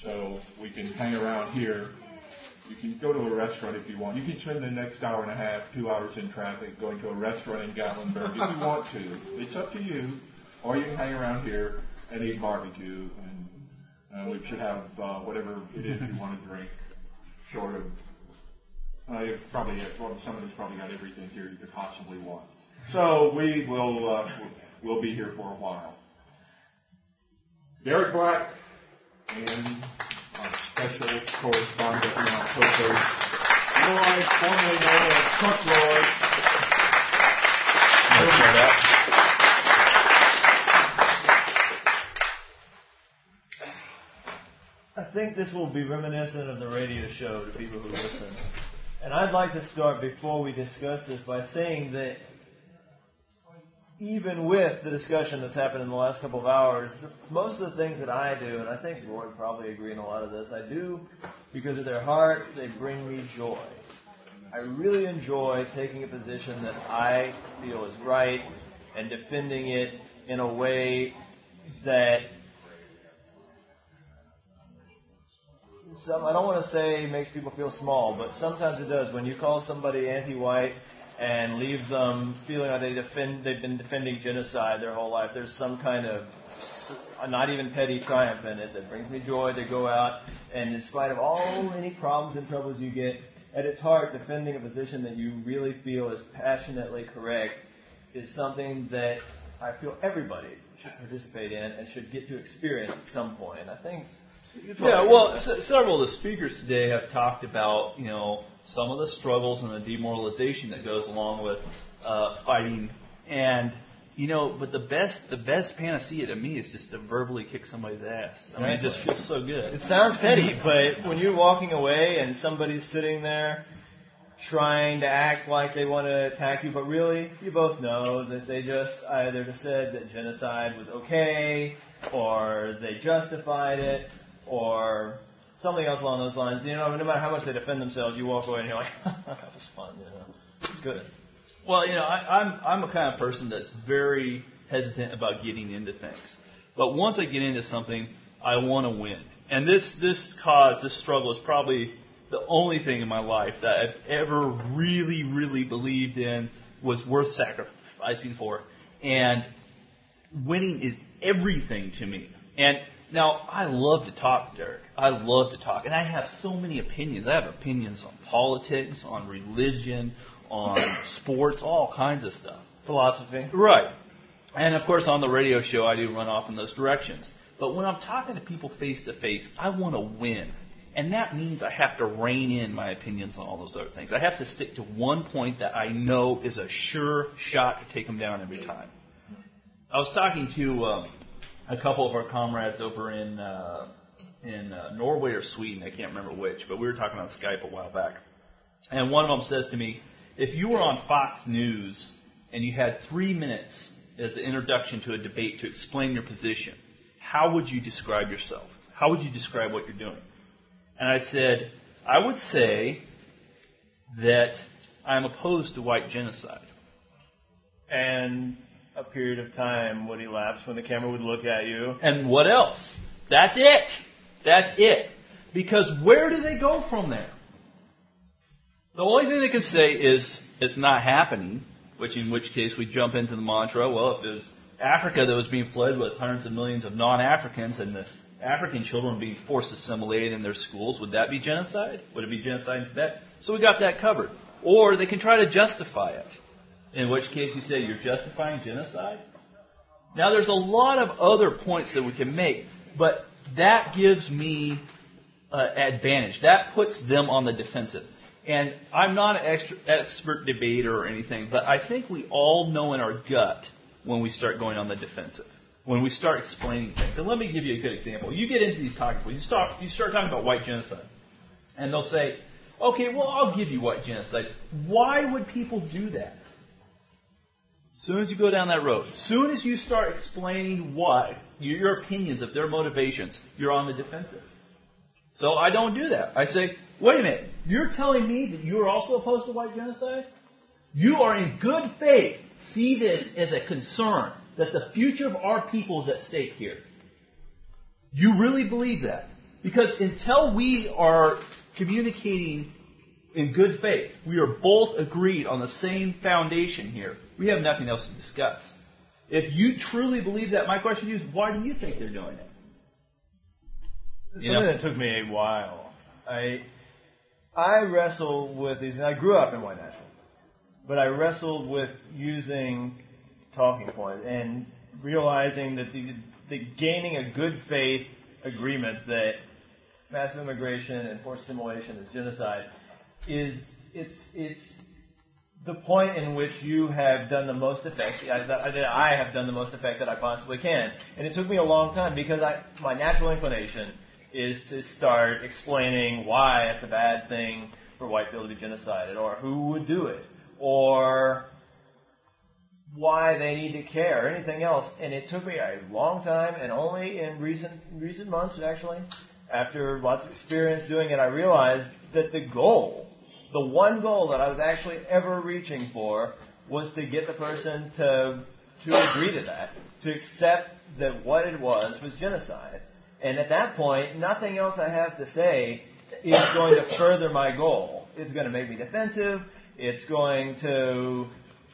So we can hang around here. You can go to a restaurant if you want. You can spend the next hour and a half, 2 hours in traffic going to a restaurant in Gatlinburg if you want to. It's up to you. Or you can hang around here and eat barbecue. And we should have whatever it is you want to drink, short of... you've probably somebody's probably got everything here you could possibly want. So we will we'll be here for a while. Derek Black and our special correspondent now, Coco Lloyd, formerly known as Chuck Lloyd. I think this will be reminiscent of the radio show to people who listen. And I'd like to start, before we discuss this, by saying that even with the discussion that's happened in the last couple of hours, most of the things that I do, and I think Roy would probably agree in a lot of this, I do because of their heart, they bring me joy. I really enjoy taking a position that I feel is right and defending it in a way that I don't want to say makes people feel small, but sometimes it does. When you call somebody anti-white and leave them feeling like they've been defending genocide their whole life, there's some kind of not even petty triumph in it that brings me joy. They go out, and in spite of all any problems and troubles you get, at its heart, defending a position that you really feel is passionately correct is something that I feel everybody should participate in and should get to experience at some point. And I think... Yeah, well, several of the speakers today have talked about, some of the struggles and the demoralization that goes along with fighting. And, but the best panacea to me is just to verbally kick somebody's ass. I mean, it just feels so good. It sounds petty, but when you're walking away and somebody's sitting there trying to act like they want to attack you, but really, you both know that they just either said that genocide was okay, or they justified it, or something else along those lines. No matter how much they defend themselves, you walk away and you're like, that was fun, It's good. Well, I'm a kind of person that's very hesitant about getting into things. But once I get into something, I want to win. And this struggle is probably the only thing in my life that I've ever really, really believed in was worth sacrificing for. And winning is everything to me. And now, I love to talk, Derek. I love to talk. And I have so many opinions. I have opinions on politics, on religion, on sports, all kinds of stuff. Philosophy. Right. And, of course, on the radio show, I do run off in those directions. But when I'm talking to people face to face, I want to win. And that means I have to rein in my opinions on all those other things. I have to stick to one point that I know is a sure shot to take them down every time. I was talking to... a couple of our comrades over in Norway or Sweden, I can't remember which, but we were talking on Skype a while back. And one of them says to me, if you were on Fox News and you had 3 minutes as an introduction to a debate to explain your position, how would you describe yourself? How would you describe what you're doing? And I said, I would say that I'm opposed to white genocide. And a period of time would elapse when the camera would look at you. And what else? That's it. That's it. Because where do they go from there? The only thing they can say is it's not happening, in which case we jump into the mantra, well, if there's Africa that was being fled with hundreds of millions of non-Africans and the African children being forced assimilated in their schools, would that be genocide? Would it be genocide in Tibet? So we got that covered. Or they can try to justify it. In which case you say you're justifying genocide? Now there's a lot of other points that we can make, but that gives me advantage. That puts them on the defensive. And I'm not an expert debater or anything, but I think we all know in our gut when we start going on the defensive, when we start explaining things. And let me give you a good example. You get into these talking points, you start talking about white genocide, and they'll say, okay, well, I'll give you white genocide. Why would people do that? As soon as you go down that road, as soon as you start explaining why, your opinions of their motivations, you're on the defensive. So I don't do that. I say, wait a minute, you're telling me that you're also opposed to white genocide? You are in good faith. See this as a concern that the future of our people is at stake here. You really believe that? Because until we are communicating in good faith, we are both agreed on the same foundation here, we have nothing else to discuss. If you truly believe that, my question to you is, why do you think they're doing it? Something that took me a while. I wrestled with these, and I grew up in white nationalism, but I wrestled with using talking points and realizing that the gaining a good faith agreement that massive immigration and forced assimilation is genocide it's the point in which you have done the most effect. I have done the most effect that I possibly can, and it took me a long time because my natural inclination is to start explaining why it's a bad thing for white people to be genocided, or who would do it, or why they need to care, or anything else. And it took me a long time, and only in recent months, actually, after lots of experience doing it, I realized that the one goal that I was actually ever reaching for was to get the person to agree to that, to accept that what it was genocide. And at that point, nothing else I have to say is going to further my goal. It's going to make me defensive. It's going to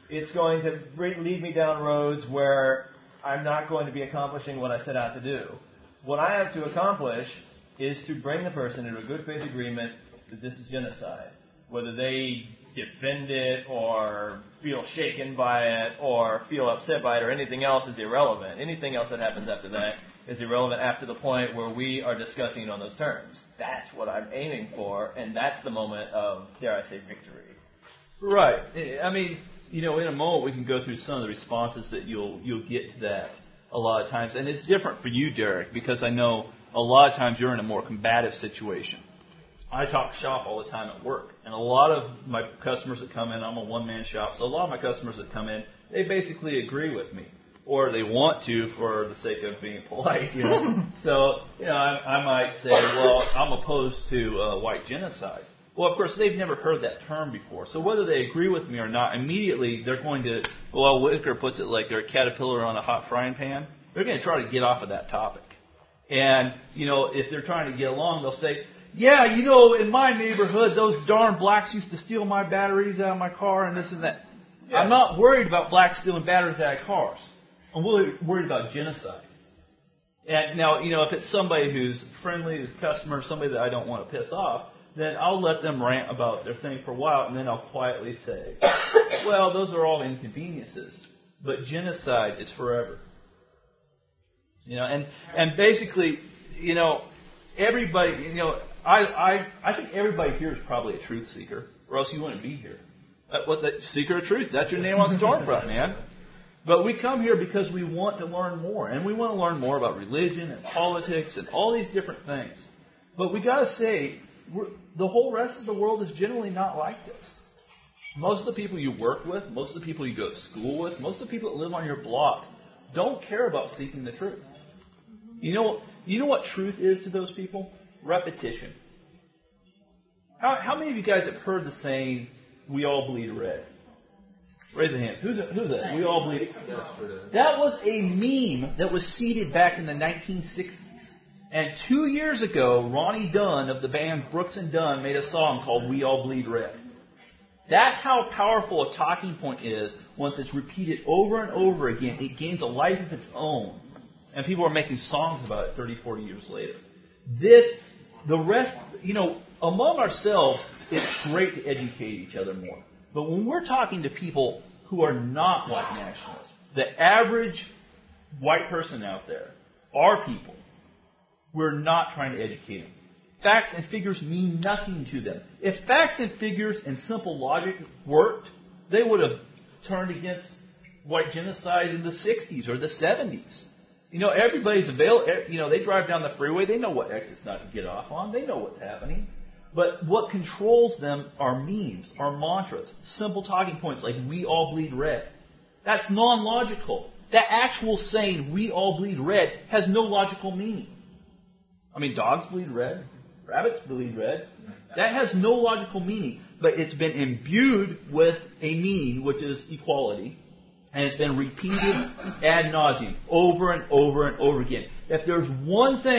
lead me down roads where I'm not going to be accomplishing what I set out to do. What I have to accomplish is to bring the person into a good faith agreement that this is genocide. Whether they defend it or feel shaken by it or feel upset by it or anything else is irrelevant. Anything else that happens after that is irrelevant after the point where we are discussing on those terms. That's what I'm aiming for, and that's the moment of, dare I say, victory. Right. I mean, in a moment we can go through some of the responses that you'll get to that a lot of times. And it's different for you, Derek, because I know a lot of times you're in a more combative situation. I talk shop all the time at work, and a lot of my customers that come in, I'm a one-man shop, so a lot of my customers that come in, they basically agree with me, or they want to for the sake of being polite, So, I might say, well, I'm opposed to white genocide. Well, of course, they've never heard that term before, so whether they agree with me or not, immediately they're going to, well, Whitaker puts it like they're a caterpillar on a hot frying pan. They're going to try to get off of that topic. And, if they're trying to get along, they'll say, yeah, in my neighborhood, those darn blacks used to steal my batteries out of my car and this and that. Yeah. I'm not worried about blacks stealing batteries out of cars. I'm really worried about genocide. And now, if it's somebody who's friendly, who's a customer, somebody that I don't want to piss off, then I'll let them rant about their thing for a while, and then I'll quietly say, well, those are all inconveniences, but genocide is forever. And basically, everybody, I think everybody here is probably a truth seeker, or else you wouldn't be here. Seeker of truth, that's your name on Stormfront, man. But we come here because we want to learn more, and we want to learn more about religion and politics and all these different things. But we got to say, the whole rest of the world is generally not like this. Most of the people you work with, most of the people you go to school with, most of the people that live on your block don't care about seeking the truth. You know what truth is to those people? Repetition. How many of you guys have heard the saying, we all bleed red? Raise your hands. Who's that? We all bleed. That was a meme that was seeded back in the 1960s. And 2 years ago, Ronnie Dunn of the band Brooks and Dunn made a song called We All Bleed Red. That's how powerful a talking point is once it's repeated over and over again. It gains a life of its own. And people are making songs about it 30, 40 years later. Among ourselves, it's great to educate each other more. But when we're talking to people who are not white nationalists, the average white person out there, our people, we're not trying to educate them. Facts and figures mean nothing to them. If facts and figures and simple logic worked, they would have turned against white genocide in the 60s or the 70s. Everybody's available. They drive down the freeway. They know what exits not to get off on. They know what's happening. But what controls them are memes, are mantras, simple talking points like we all bleed red. That's non-logical. That actual saying, we all bleed red, has no logical meaning. I mean, dogs bleed red. Rabbits bleed red. That has no logical meaning. But it's been imbued with a meaning, which is equality. And it's been repeated ad nauseum over and over and over again. If there's one thing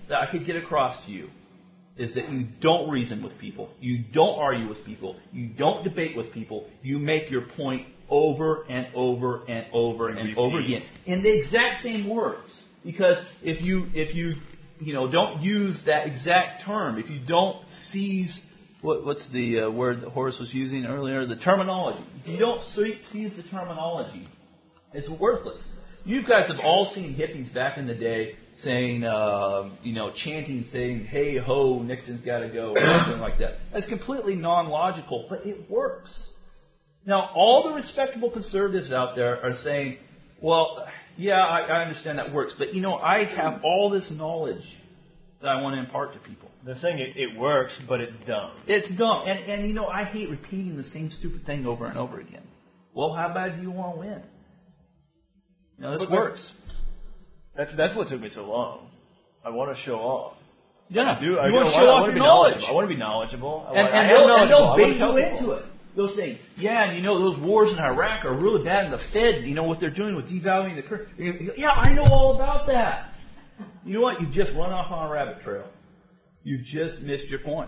that I could get across to you is that you don't reason with people. You don't argue with people. You don't debate with people. You make your point over and over and over and over again in the exact same words. Because if you don't use that exact term, if you don't seize what's the word that Horace was using earlier, the terminology. If you don't seize the terminology, it's worthless. You guys have all seen hippies back in the day saying, chanting, saying, "Hey ho, Nixon's got to go," or something like that. That's completely non-logical, but it works. Now, all the respectable conservatives out there are saying, "Well, yeah, I understand that works, but I have all this knowledge that I want to impart to people." They're saying it works, but it's dumb. It's dumb, and I hate repeating the same stupid thing over and over again. Well, how bad do you want to win? This works. That's what took me so long. I want to show off. Yeah, I do. You want to show off your knowledge. I want to be knowledgeable. And they'll bait you into it. They'll say, yeah, and those wars in Iraq are really bad, and the Fed, what they're doing with devaluing the currency. Yeah, I know all about that. You know what? You've just run off on a rabbit trail. You've just missed your point.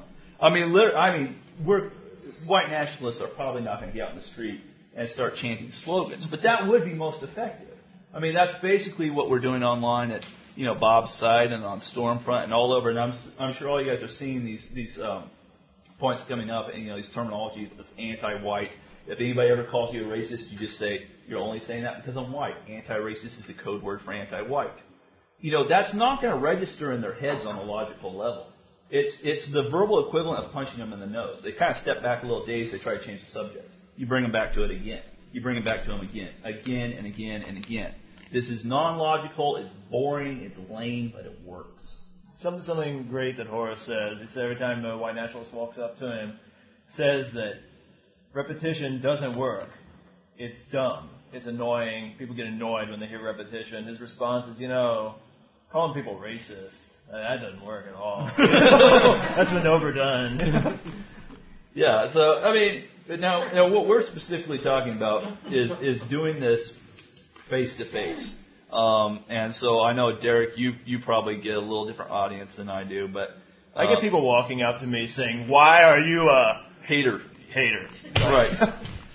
White nationalists are probably not going to get out in the street and start chanting slogans, but that would be most effective. That's basically what we're doing online at, Bob's site and on Stormfront and all over. And I'm sure all you guys are seeing these points coming up, and these terminology, this anti-white. If anybody ever calls you a racist, you just say, "You're only saying that because I'm white." Anti-racist is a code word for anti-white. That's not going to register in their heads on a logical level. It's the verbal equivalent of punching them in the nose. They kind of step back a little dazed. They try to change the subject. You bring them back to it again. You bring it back to them again and again and again. This is non-logical, it's boring, it's lame, but it works. Something great that Horace says. He says every time a white nationalist walks up to him, says that repetition doesn't work. It's dumb. It's annoying. People get annoyed when they hear repetition. His response is, calling people racist, that doesn't work at all. That's been overdone. Yeah, so, but now what we're specifically talking about is doing this face-to-face. And so I know, Derek, you probably get a little different audience than I do, but... I get people walking up to me saying, "Why are you a hater?" Right.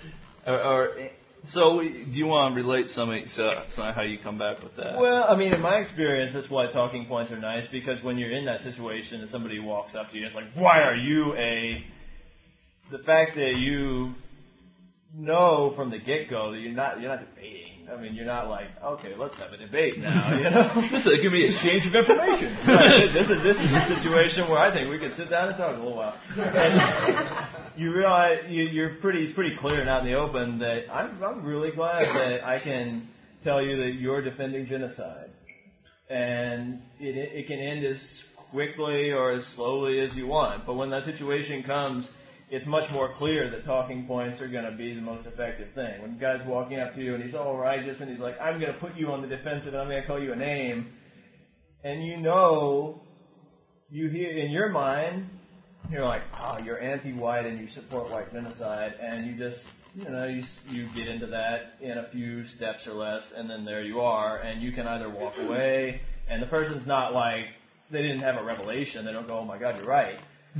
So do you want to relate some how you come back with that? Well, in my experience, that's why talking points are nice, because when you're in that situation and somebody walks up to you, it's like, "Why are you a..." The fact that you know from the get-go that you're not debating. You're not like, "Okay, let's have a debate now." This is going to be an exchange of information. Right. This is a situation where I think we can sit down and talk a little while. And you realize it's pretty clear and out in the open that I'm really glad that I can tell you that you're defending genocide, and it can end as quickly or as slowly as you want. But when that situation comes, it's much more clear that talking points are going to be the most effective thing. When a guy's walking up to you and he's all righteous and he's like, "I'm going to put you on the defensive and I'm going to call you a name," and you hear in your mind, you're like, "Oh, you're anti-white and you support white genocide," and you just, you get into that in a few steps or less, and then there you are, and you can either walk away, and the person's not like, they didn't have a revelation. They don't go, "Oh my God, you're right."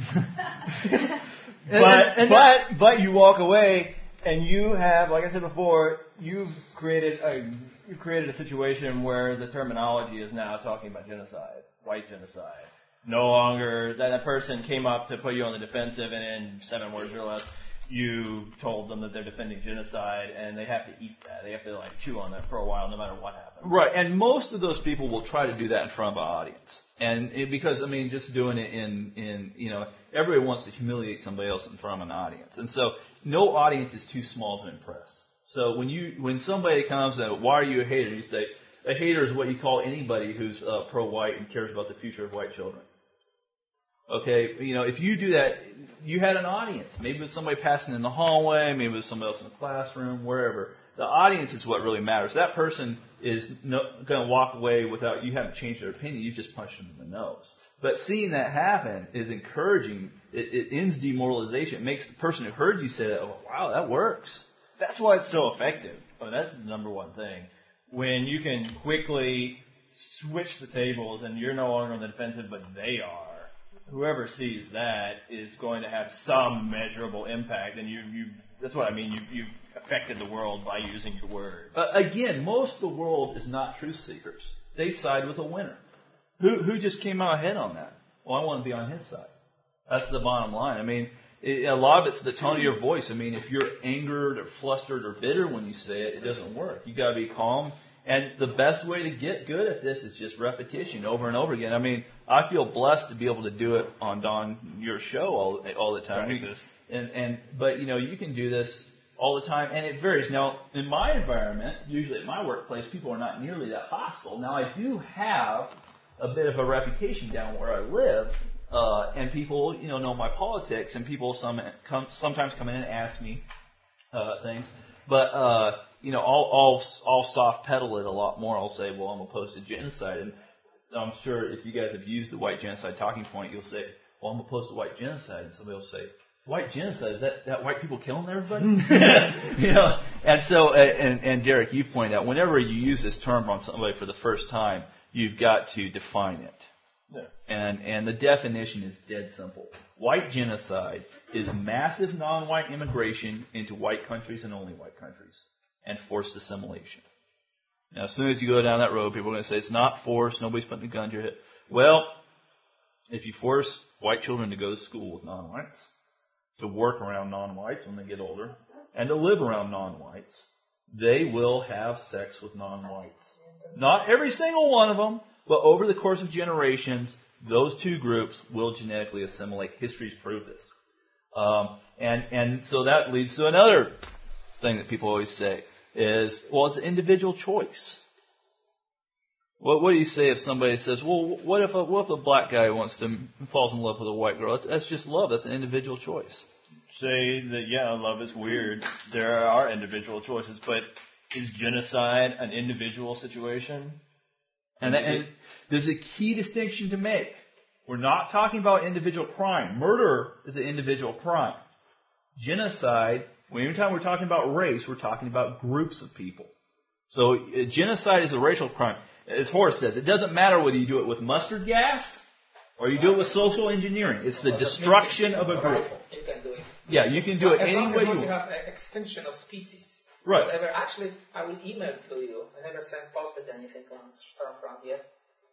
But you walk away and you have, like I said before, you've created a situation where the terminology is now talking about genocide, white genocide. No longer that person came up to put you on the defensive, and in 7 words or less, you told them that they're defending genocide, and they have to eat that. They have to chew on that for a while, no matter what happens. Right, and most of those people will try to do that in front of an audience, and because just doing it in everybody wants to humiliate somebody else in front of an audience, and so no audience is too small to impress. So when somebody comes and, "Why are you a hater?" you say, a hater is what you call anybody who's pro-white and cares about the future of white children. Okay, if you do that, you had an audience. Maybe it was somebody passing in the hallway, maybe it was somebody else in the classroom, wherever. The audience is what really matters. That person is going to walk away without, you haven't changed their opinion, you just punched them in the nose. But seeing that happen is encouraging. It ends demoralization. It makes the person who heard you say that, "Oh, wow, that works." That's why it's so effective. That's the number one thing. When you can quickly switch the tables and you're no longer on the defensive, but they are. Whoever sees that is going to have some measurable impact, and that's what I mean. You've affected the world by using your words. Again, most of the world is not truth seekers. They side with a winner. Who just came out ahead on that? Well, I want to be on his side. That's the bottom line. I mean, a lot of it's the tone of your voice. I mean, if you're angered or flustered or bitter when you say it, it doesn't work. You got to be calm. And the best way to get good at this is just repetition over and over again. I mean, I feel blessed to be able to do it on Don, your show all the time. But you can do this all the time, and it varies. Now, in my environment, usually at my workplace, people are not nearly that hostile. Now, I do have a bit of a reputation down where I live, and people, know my politics, and people sometimes come in and ask me things. But I'll soft pedal it a lot more. I'll say, well, I'm opposed to genocide, and I'm sure if you guys have used the white genocide talking point, you'll say, well, I'm opposed to white genocide, and somebody will say, white genocide, is that white people killing everybody? And so, and Derek, you pointed out, whenever you use this term on somebody for the first time, you've got to define it. Yeah. And the definition is dead simple. White genocide is massive non-white immigration into white countries and only white countries, and forced assimilation. Now, as soon as you go down that road, people are going to say it's not forced, nobody's putting a gun to your head. Well, if you force white children to go to school with non-whites, to work around non-whites when they get older, and to live around non-whites, they will have sex with non-whites. Not every single one of them, but over the course of generations, those two groups will genetically assimilate. History's proved this. And so that leads to another thing that people always say is, well, it's an individual choice. What do you say if somebody says, well, what if a black guy falls in love with a white girl? That's just love. That's an individual choice. Say that, love is weird. There are individual choices, but is genocide an individual situation? And there's a key distinction to make. We're not talking about individual crime. Murder is an individual crime. Genocide, anytime we're talking about race, we're talking about groups of people. So genocide is a racial crime. As Horace says, it doesn't matter whether you do it with mustard gas or you do it with social engineering. It's the destruction of a group. You can do it. Yeah, you can do it any way you want. You have extinction of species. Right. Whatever. Actually, I will email to you. I never posted anything on Stormfront yet.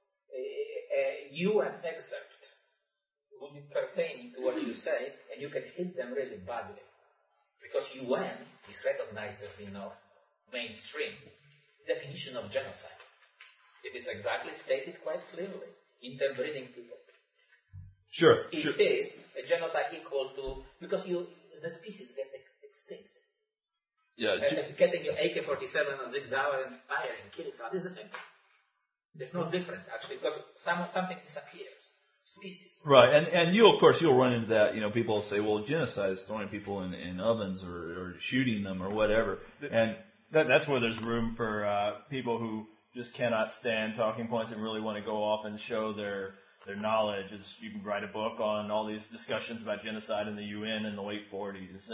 A UN excerpt would be pertaining to what you say, and you can hit them really badly. Because UN is recognized as, mainstream definition of genocide. It is exactly stated quite clearly. Interbreeding people. Sure. It is a genocide equal to, because the species get extinct. Yeah. Getting your AK-47 on Sig Sauer and firing, killing someone is the same thing. There's no difference actually, because something disappears. Species. Right, and you'll run into that. People will say, well, genocide is throwing people in ovens or shooting them or whatever. And that's where there's room for people who just cannot stand talking points and really want to go off and show their knowledge. You can write a book on all these discussions about genocide in the UN in the late 40s.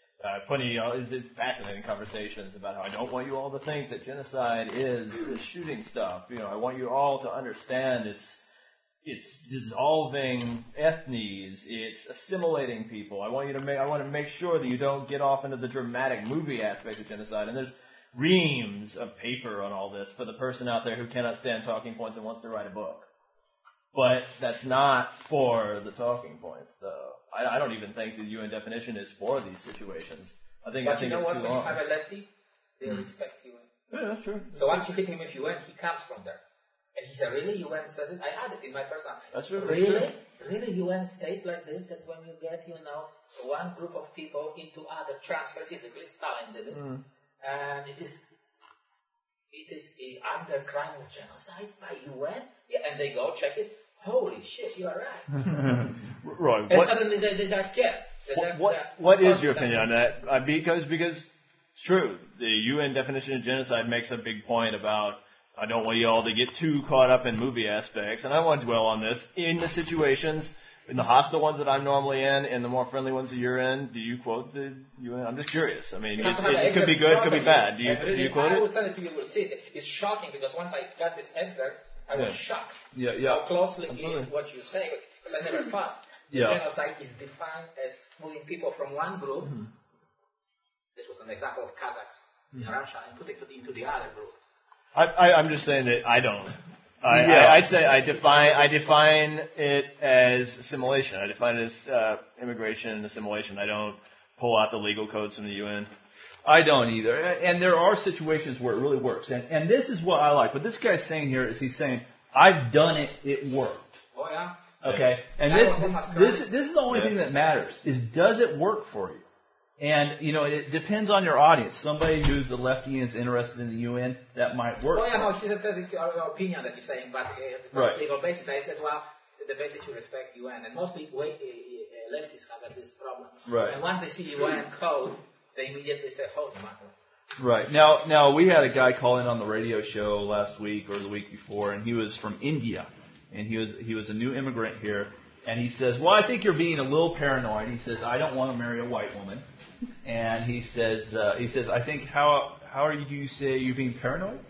Fascinating conversations about how I don't want you all to think that genocide is shooting stuff. I want you all to understand it's dissolving ethnies. It's assimilating people. I want to make sure that you don't get off into the dramatic movie aspect of genocide. And there's reams of paper on all this for the person out there who cannot stand talking points and wants to write a book. But that's not for the talking points, though. I don't even think the UN definition is for these situations. I think it's too long. When you have a lefty, they respect UN. Yeah, that's true. So once you hit him with UN, he comes from there. And he said, really, UN says it? I had it in my personal. That's true. Really, UN states like this, that when you get, one group of people into other transfer physically, Stalin did it, and it is under crime of genocide by UN? Yeah, and they go check it. Holy shit, you are right. Right. And suddenly they're scared. What is your opinion on that? Because it's true. The UN definition of genocide makes a big point about, I don't want you all to get too caught up in movie aspects, and I want to dwell on this. In the situations, in the hostile ones that I'm normally in, and the more friendly ones that you're in, do you quote the UN? I'm just curious. I mean, it could be good, it could be bad. Do you quote it? I will send it to you, you will see it. It's shocking, because once I got this excerpt, I was shocked Yeah. how closely Absolutely. is what you say, because I never thought genocide is defined as moving people from one group. This was an example of Kazakhs in Russia, and put it into the other group. I'm just saying that I don't. I say I define it as assimilation. I define it as immigration and assimilation. I don't pull out the legal codes from the UN. I don't either. And there are situations where it really works. And this is what I like. What this guy's saying here is he's saying, I've done it, it worked. Oh, yeah? Okay? And this is the only thing that matters, is does it work for you? And, you know, it depends on your audience. Somebody who's a lefty and is interested in the UN, that might work. Oh, yeah, no, it's your opinion that you're saying, but on legal basis, I said, well, the basis you respect UN, and mostly leftists have this problem. Right. And once they see UN code, they immediately say, hold on. Right. Now, we had a guy call in on the radio show last week or the week before, and he was from India. And he was a new immigrant here. And he says, well, I think you're being a little paranoid. He says, I don't want to marry a white woman. And he says, I think, how do you say you're being paranoid?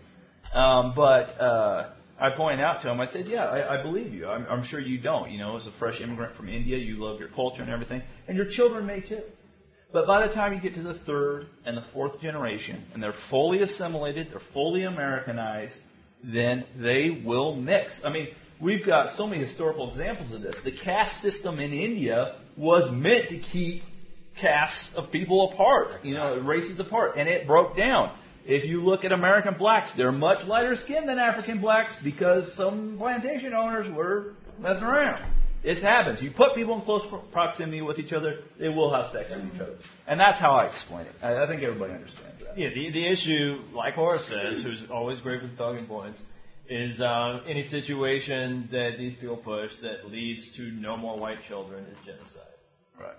But I pointed out to him, I said, yeah, I believe you. I'm sure you don't. You know, as a fresh immigrant from India, you love your culture and everything. And your children may too. But by the time you get to the third and the fourth generation, and they're fully assimilated, they're fully Americanized, then they will mix. I mean, we've got so many historical examples of this. The caste system in India was meant to keep castes of people apart, you know, races apart, and it broke down. If you look at American blacks, they're much lighter skinned than African blacks because some plantation owners were messing around. It happens. You put people in close proximity with each other, they will have sex with each other. And that's how I explain it. I think everybody understands that. Yeah, the issue, like Horace says, who's always great with talking points, is any situation that these people push that leads to no more white children is genocide. Right.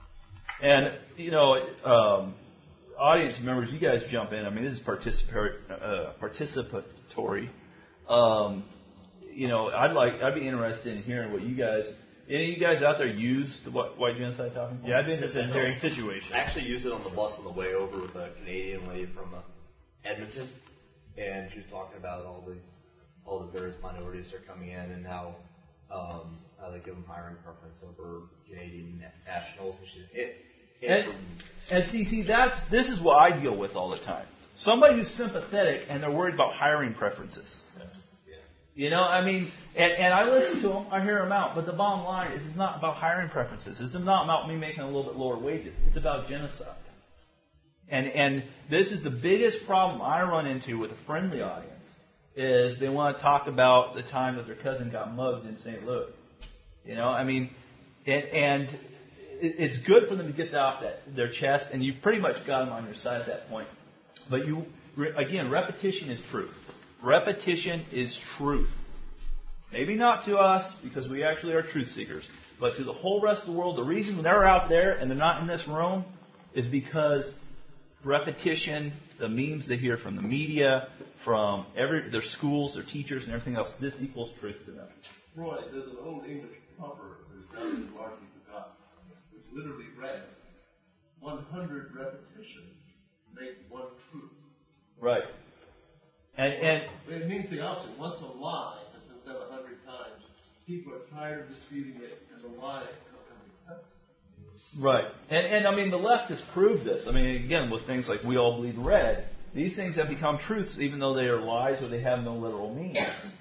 And, you know, audience members, you guys jump in. I mean, this is participatory. You know, I'd be interested in hearing what you guys, any of you guys out there use the white genocide talking point? Yeah, I'd be interested in hearing situations. I actually used it on the bus on the way over with a Canadian lady from Edmonton, and she was talking about all the various minorities that are coming in and how they give them hiring preference over Canadian nationals. And see, this is what I deal with all the time. Somebody who's sympathetic and they're worried about hiring preferences. You know, I mean, and I listen to them, I hear them out, but the bottom line is it's not about hiring preferences. It's not about me making a little bit lower wages. It's about genocide. And this is the biggest problem I run into with a friendly audience, is they want to talk about the time that their cousin got mugged in St. Louis. You know, I mean, and it's good for them to get that off their chest, and you've pretty much got them on your side at that point. But again, repetition is truth. Repetition is truth. Maybe not to us, because we actually are truth seekers, but to the whole rest of the world, the reason they're out there and they're not in this room is because repetition, the memes they hear from the media, from their schools, their teachers, and everything else, this equals truth to them. Roy, there's an old English proverb that's now been largely forgotten, which literally read, 100 repetitions make one truth. Right. And it means the opposite. Once a lie has been said 100 times, people are tired of disputing it, and the lie becomes accepted. Right. And I mean, the left has proved this. I mean, again, with things like We All Bleed Red, these things have become truths, even though they are lies or they have no literal meaning.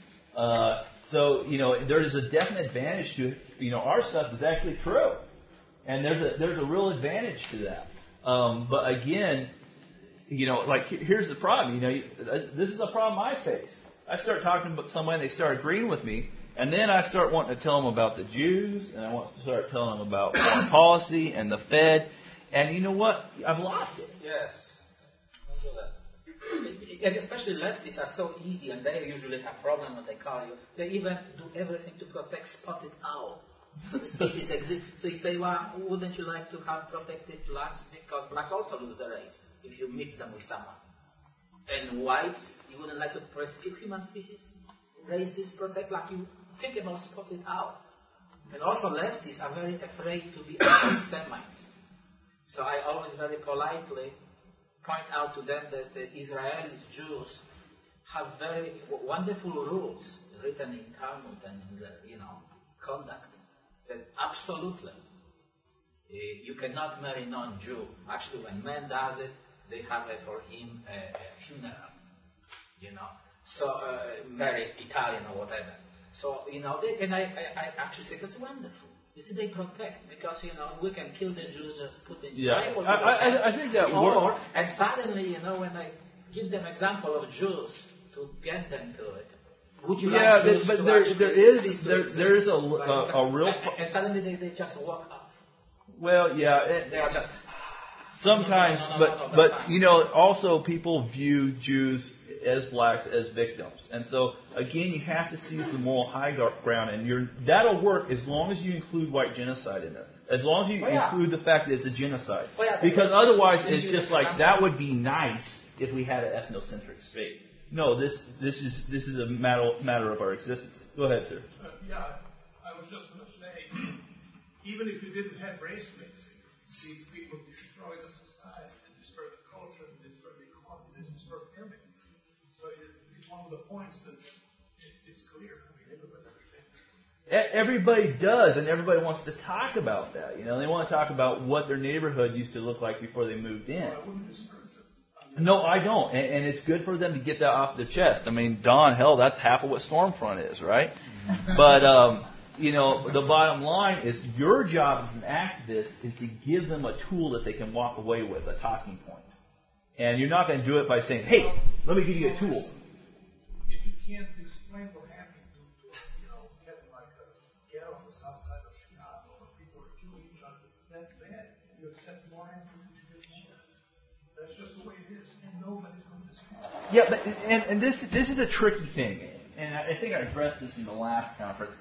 So, you know, there is a definite advantage to it. You know, our stuff is actually true. And there's a real advantage to that. But again, you know, like, here's the problem. You know, this is a problem I face. I start talking about somebody, and they start agreeing with me, and then I start wanting to tell them about the Jews, and I want to start telling them about foreign policy and the Fed, and you know what? I've lost it. Yes. I know that. And especially leftists are so easy, and they usually have problems when they call you. They even do everything to protect spotted owl. So the species exists. So you say, well, wouldn't you like to have protected blacks? Because blacks also lose their race if you mix them with someone. And whites, you wouldn't like to rescue human species? Races protect, like you think about spotted owl. And also leftists are very afraid to be anti-Semites. So I always very politely point out to them that the Israeli Jews have very wonderful rules. You written in Talmud and in the, conduct, that absolutely you cannot marry non-Jew. Actually, when man does it, they have for him a funeral, So marry Italian or whatever. So and I actually say that's wonderful. You see, they protect because we can kill the Jews, just put in Bible. I think that works. And suddenly, when I give them example of Jews to get them to it. Would you like Jews but to there is a real. And suddenly they just walk off. Well, yeah. They are just. Sometimes, but also people view Jews as blacks as victims, and so again, you have to seize the moral high ground, and that'll work as long as you include white genocide in it. As long as you include the fact that it's a genocide, because otherwise, it's just like that would be nice if we had an ethnocentric state. No, this is a matter of our existence. Go ahead, sir. I was just going to say, even if you didn't have race mixing, these people destroy the society, and destroy the culture, and destroy the economy, and destroy everything. So it's one of the points that it's clear. I mean, everybody understands. Everybody does, and everybody wants to talk about that. They want to talk about what their neighborhood used to look like before they moved in. Well, I wouldn't discourage it. No, I don't, and it's good for them to get that off their chest. I mean, Don, hell, that's half of what Stormfront is, right? But the bottom line is your job as an activist is to give them a tool that they can walk away with, a talking point. And you're not going to do it by saying, hey, let me give you a tool. If you can't explain what happened to having like a ghetto on the south side of Chicago where people are killing each other, that's bad. You accept more ammunition. That's just the way it is. And nobody's going to dispute it. Yeah, and this is a tricky thing. And I think I addressed this in the last conference.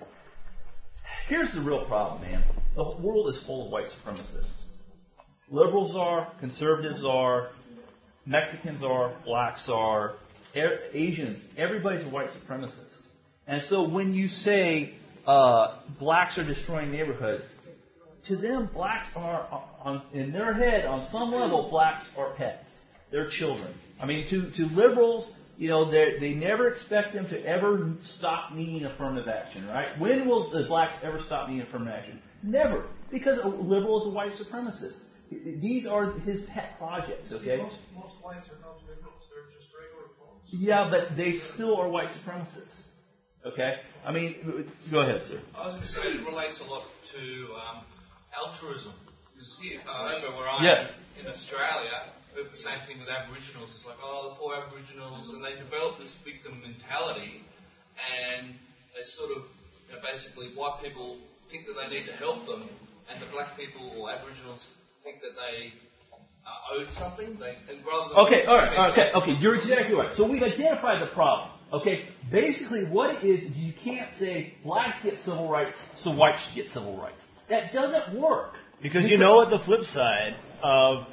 Here's the real problem, man. The world is full of white supremacists. Liberals are, conservatives are, Mexicans are, blacks are, Asians. Everybody's a white supremacist. And so when you say blacks are destroying neighborhoods, to them, blacks are, in their head, on some level, blacks are pets. They're children. I mean, to liberals, they never expect them to ever stop needing affirmative action, right? When will the blacks ever stop needing affirmative action? Never. Because a liberal is a white supremacist. These are his pet projects, okay? Most whites are not liberals. They're just regular folks. Yeah, but they still are white supremacists. Okay? I mean, go ahead, sir. I was going to say it relates a lot to altruism. You see, over where I am in Australia, we have the same thing with Aboriginals. It's like, the poor Aboriginals, and they develop this victim mentality, and they sort of, basically, white people think that they need to help them, and the black people or Aboriginals think that they are owed something. And rather than Okay, you're exactly right. So we've identified the problem. Okay, basically what it is you can't say blacks get civil rights, so whites should get civil rights. That doesn't work. Because you know what the flip side of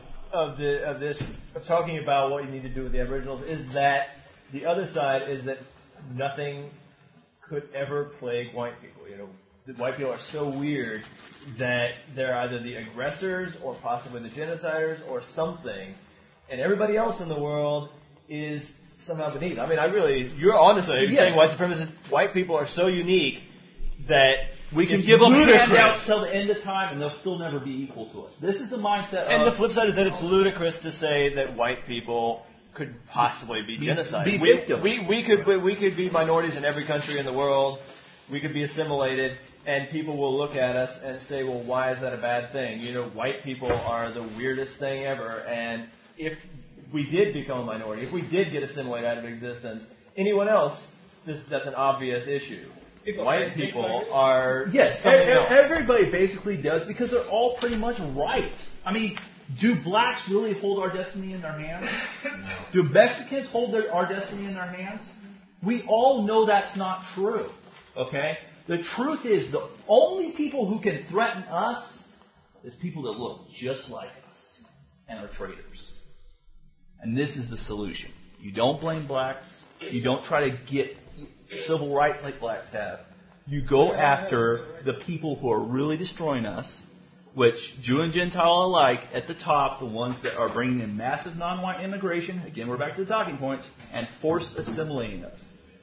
talking about what you need to do with the Aboriginals is that the other side is that nothing could ever plague white people. The white people are so weird that they're either the aggressors or possibly the genociders or something, and everybody else in the world is somehow beneath. I mean, you're honestly saying white supremacists, white people are so unique that we can give them handouts till the end of time, and they'll still never be equal to us. This is the mindset. And the flip side is that it's ludicrous to say that white people could possibly be genocided. Be victims. We could be minorities in every country in the world. We could be assimilated, and people will look at us and say, "Well, why is that a bad thing?" White people are the weirdest thing ever, and if we did become a minority, if we did get assimilated out of existence, anyone else, that's an obvious issue. White people are... Yes, everybody basically does because they're all pretty much right. I mean, do blacks really hold our destiny in their hands? Do Mexicans hold our destiny in their hands? We all know that's not true, okay? The truth is the only people who can threaten us is people that look just like us and are traitors. And this is the solution. You don't blame blacks. You don't try to get civil rights like blacks have. You go after the people who are really destroying us, which Jew and Gentile alike, at the top, the ones that are bringing in massive non-white immigration, again, we're back to the talking points, and forced assimilating us.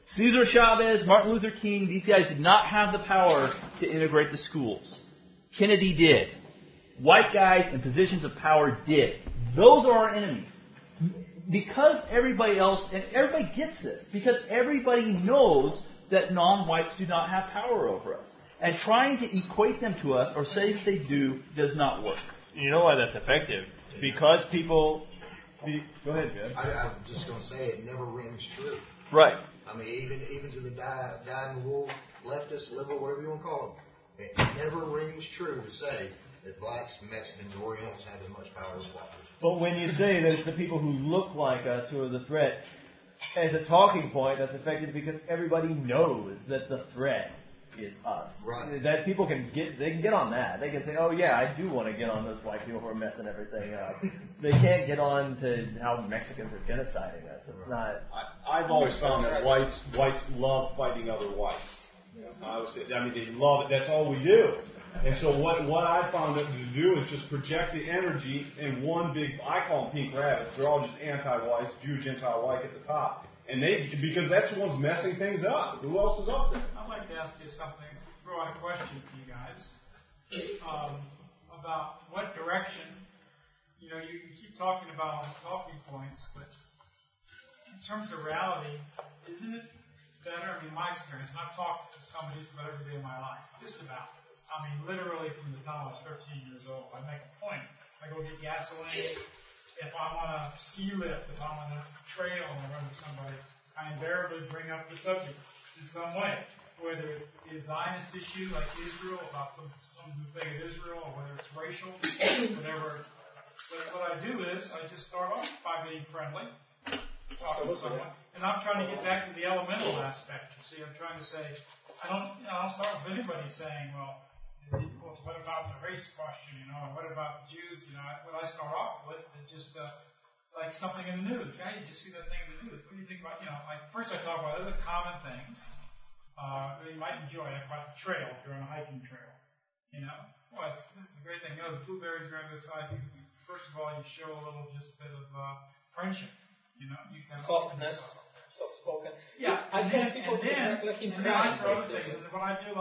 Cesar Chavez, Martin Luther King, these guys did not have the power to integrate the schools. Kennedy did. White guys in positions of power did. Those are our enemies. Because everybody else, and everybody gets this, because everybody knows that non-whites do not have power over us. And trying to equate them to us, or say that they do, does not work. You know why that's effective? Because people... Go ahead, Jed. I'm just going to say it never rings true. Right. I mean, even to the dyed-in-the-wool, leftist, liberal, whatever you want to call them, it never rings true to say that blacks, Mexicans, Orientals have as much power as whites. But when you say that it's the people who look like us who are the threat, as a talking point, that's effective because everybody knows that the threat is us. Right. That people can get on that. They can say, oh yeah, I do want to get on those white people who are messing everything up. They can't get on to how Mexicans are genociding us. It's not. I've always found that whites love fighting other whites. I mean, they love it. That's all we do. And so what I found them to do is just project the energy in one big, I call them pink rabbits. They're all just anti-whites, Jew, Gentile, white at the top. And because that's the ones messing things up. Who else is up there? I'd like to ask you something, throw out a question to you guys, about what direction, you keep talking about all the talking points, but in terms of reality, isn't it better, in my experience, and I've talked to somebody just about every day of my life, just about, literally from the time I was 13 years old, I make a point. I go get gasoline. If I'm on a ski lift, if I'm on a trail and I run into somebody, I invariably bring up the subject in some way. Whether it's the Zionist issue like Israel, about some new thing of Israel, or whether it's racial, whatever. But what I do is I just start off by being friendly, talking to someone, and I'm trying to get back to the elemental aspect. You see, I'm trying to say, I don't start with anybody saying, well, what about the race question, what about the Jews, what I start off with is just like something in the news. Yeah, you just see that thing in the news. What do you think about, first I talk about other common things that you might enjoy, like about the trail, if you're on a hiking trail. This is a great thing. The blueberries are on the side. First of all, you show a little just bit of friendship. You kind of softness, soft-spoken. Yeah, I see people and looking then I throw other things. And what I do,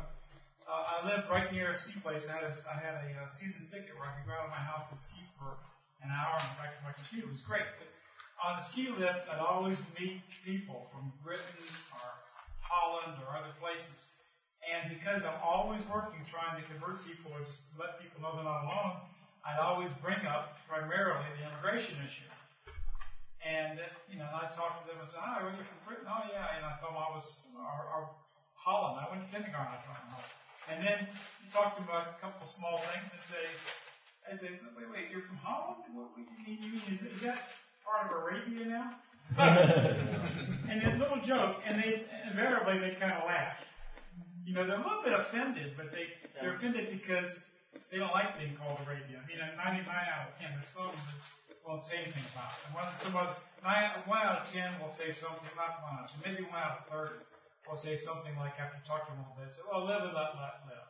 I live right near a ski place. I had a season ticket where I could go out of my house and ski for an hour and back to my computer. It was great. But on the ski lift, I'd always meet people from Britain or Holland or other places. And because I'm always working trying to convert people or just let people know they're not alone, I'd always bring up primarily the immigration issue. And, I'd talk to them and say, hi, are you from Britain? Oh, yeah. And I told them I was Holland. I went to kindergarten. I told them Holland. And then you talk to them about a couple of small things and I say, wait, you're from Holland? What do you mean? Is that part of Arabia now? And a little joke, and invariably they kind of laugh. They're a little bit offended, but they're offended because they don't like being called Arabia. 99 out of 10, there's some that won't say anything about it. And one out of 10 will say something, not 1 out of 10, maybe 1 out of 30. Or say something like, after talking a little bit, say, well, live and let live.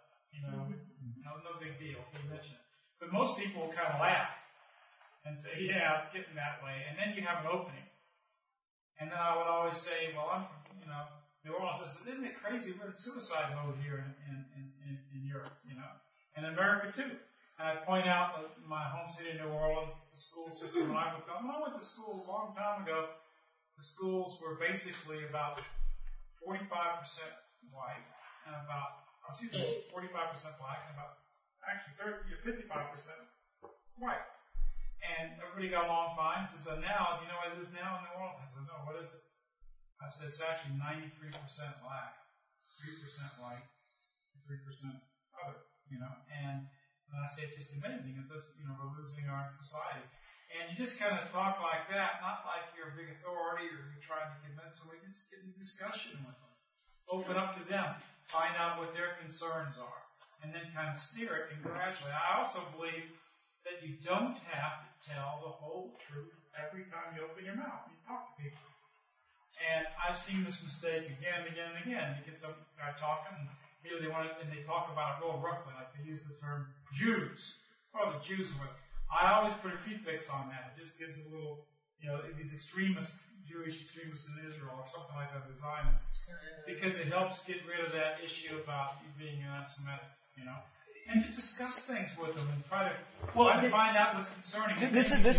No big deal. You mention it. But most people will kind of laugh and say, yeah, it's getting that way. And then you have an opening. And then I would always say, well, I'm from, New Orleans. I said, isn't it crazy? We're in suicide mode here in Europe, and America too. And I point out that my home city of New Orleans, the school system, when I went to school a long time ago, the schools were basically about 45% white and 45% black and about 55% white. And everybody got along fine. So now, do you know what it is now in New Orleans? I said, no, what is it? I said, it's actually 93% black, 3% white, 3% other, And I say, it's just amazing. It's just, we're losing our society. And you just kind of talk like that, not like you're a big authority or you're trying to convince somebody. You just get in discussion with them. Open up to them. Find out what their concerns are. And then kind of steer it and gradually. I also believe that you don't have to tell the whole truth every time you open your mouth and you talk to people. And I've seen this mistake again and again and again. You get some guy talking and they talk about it real roughly, like they use the term Jews. Oh, the Jews were. I always put a prefix on that. It just gives a little, these extremist Jewish extremists in Israel or something like that, the Zionists, because it helps get rid of that issue about you being anti-Semitic, you know. And to discuss things with them and try to find out what's concerning them. This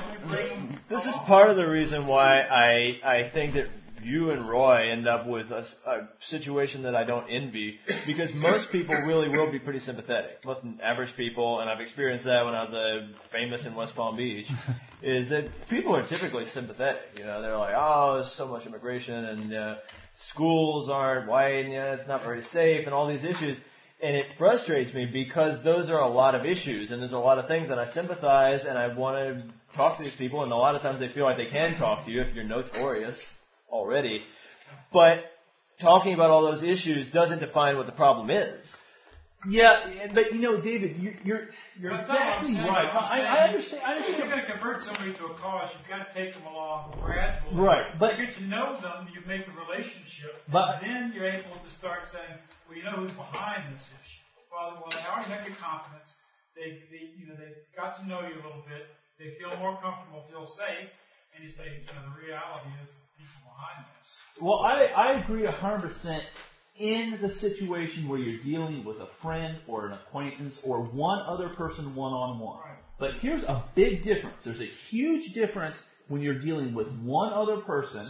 is part of the reason why I think that you and Roy end up with a situation that I don't envy, because most people really will be pretty sympathetic. Most average people, and I've experienced that when I was famous in West Palm Beach, is that people are typically sympathetic. You know, they're like, oh, there's so much immigration, and schools aren't white, and it's not very safe, and all these issues. And it frustrates me because those are a lot of issues, and there's a lot of things that I sympathize, and I want to talk to these people, and a lot of times they feel like they can talk to you if you're notorious already. But talking about all those issues doesn't define what the problem is. Yeah, but you know, David, you're exactly right. I understand. If you're going to convert somebody to a cause, you've got to take them along gradually. Right, but you get to know them, you make a relationship, but then you're able to start saying, well, you know who's behind this issue. Well, they already have your confidence. They got to know you a little bit. They feel more comfortable, feel safe, and you say, the reality is the people behind this. Well, I agree 100%. In the situation where you're dealing with a friend or an acquaintance or one other person one-on-one. Right. But here's a big difference. There's a huge difference when you're dealing with one other person.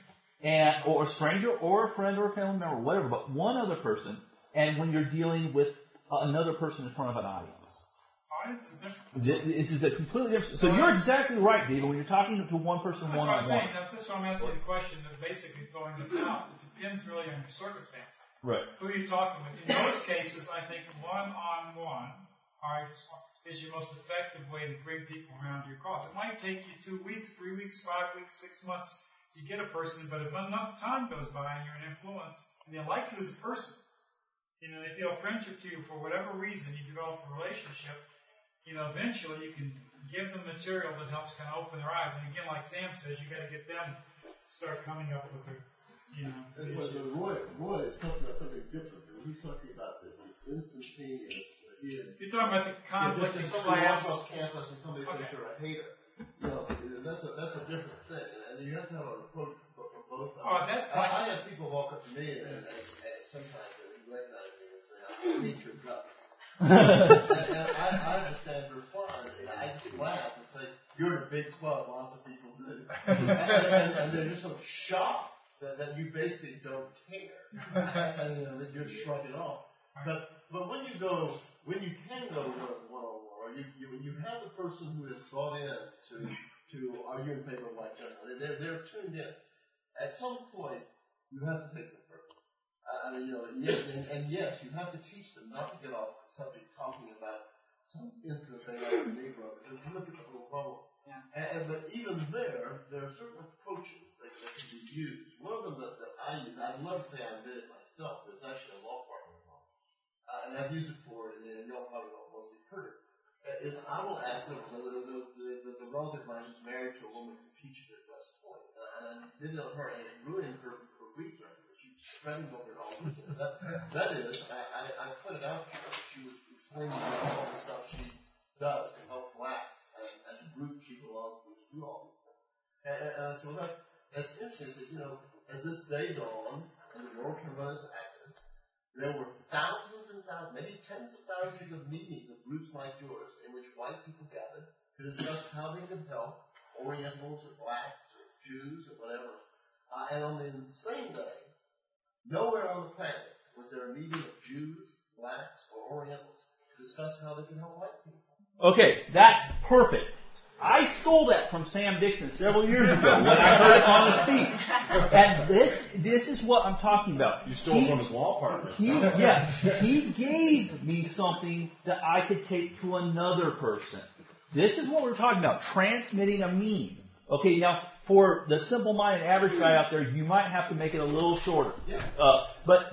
Or a stranger or a friend or a family member or whatever, but one other person, and when you're dealing with another person in front of an audience. Audience is different. This is a completely different. So you're exactly right, David. When you're talking to one person one-on-one. That's what I'm saying. That's why I'm asking the question of basically throwing this out. It depends really on your circumstance. Right. Who are you talking with? In most cases, I think one-on-one is your most effective way to bring people around to your cause. It might take you 2 weeks, 3 weeks, 5 weeks, 6 months to get a person, but if enough time goes by and you're an influence, and they like you as a person, they feel friendship to you for whatever reason, you develop a relationship, eventually you can give them material that helps kind of open their eyes. And again, like Sam says, you got to get them to start coming up with their Roy is talking about something different. He's talking about the instantaneous. You're talking about the conflict in somebody across campus and somebody thinks they're a hater. That's a different thing, and you have to have an approach from both of them. I have people walk up to me and sometimes they recognize me and say, "I hate your guts." and I understand their response, and I just laugh and say, "You're in a big club. Lots of people do," and they're just so shocked that you basically don't care, and that you're shrugging off. But when you can go one-on-one, or you have the person who is brought in to argue in favor of white justice, they're tuned in. At some point, you have to take them further. Yes, you have to teach them not to get off the subject talking about some incident they had in the neighborhood, because look at the whole problem. Yeah. But even there are certain approaches that can be used. One of them that I use, I'd love to say I did it myself, but it's actually a law partner of mine. And I've used it for, and y'all probably don't mostly heard it, is I will ask them, there's a relative of mine who's married to a woman who teaches at West Point, and I did it on her, and it ruined her weekend. She was spreading over it all weekend. That is, I pointed out to her, she was explaining all the stuff she does to help blacks, and the group she belongs to do all these things. And so that's interesting. As this day dawned, and the world can run its axis, there were thousands and thousands, maybe tens of thousands of meetings of groups like yours in which white people gathered to discuss how they could help Orientals or blacks or Jews or whatever. And on the same day, nowhere on the planet was there a meeting of Jews, blacks, or Orientals to discuss how they can help white people. Okay, that's perfect. I stole that from Sam Dixon several years ago when I heard it on the speech. And this is what I'm talking about. You stole it from his law partner. He gave me something that I could take to another person. This is what we're talking about, transmitting a meme. Okay, now, for the simple-minded average guy out there, you might have to make it a little shorter. But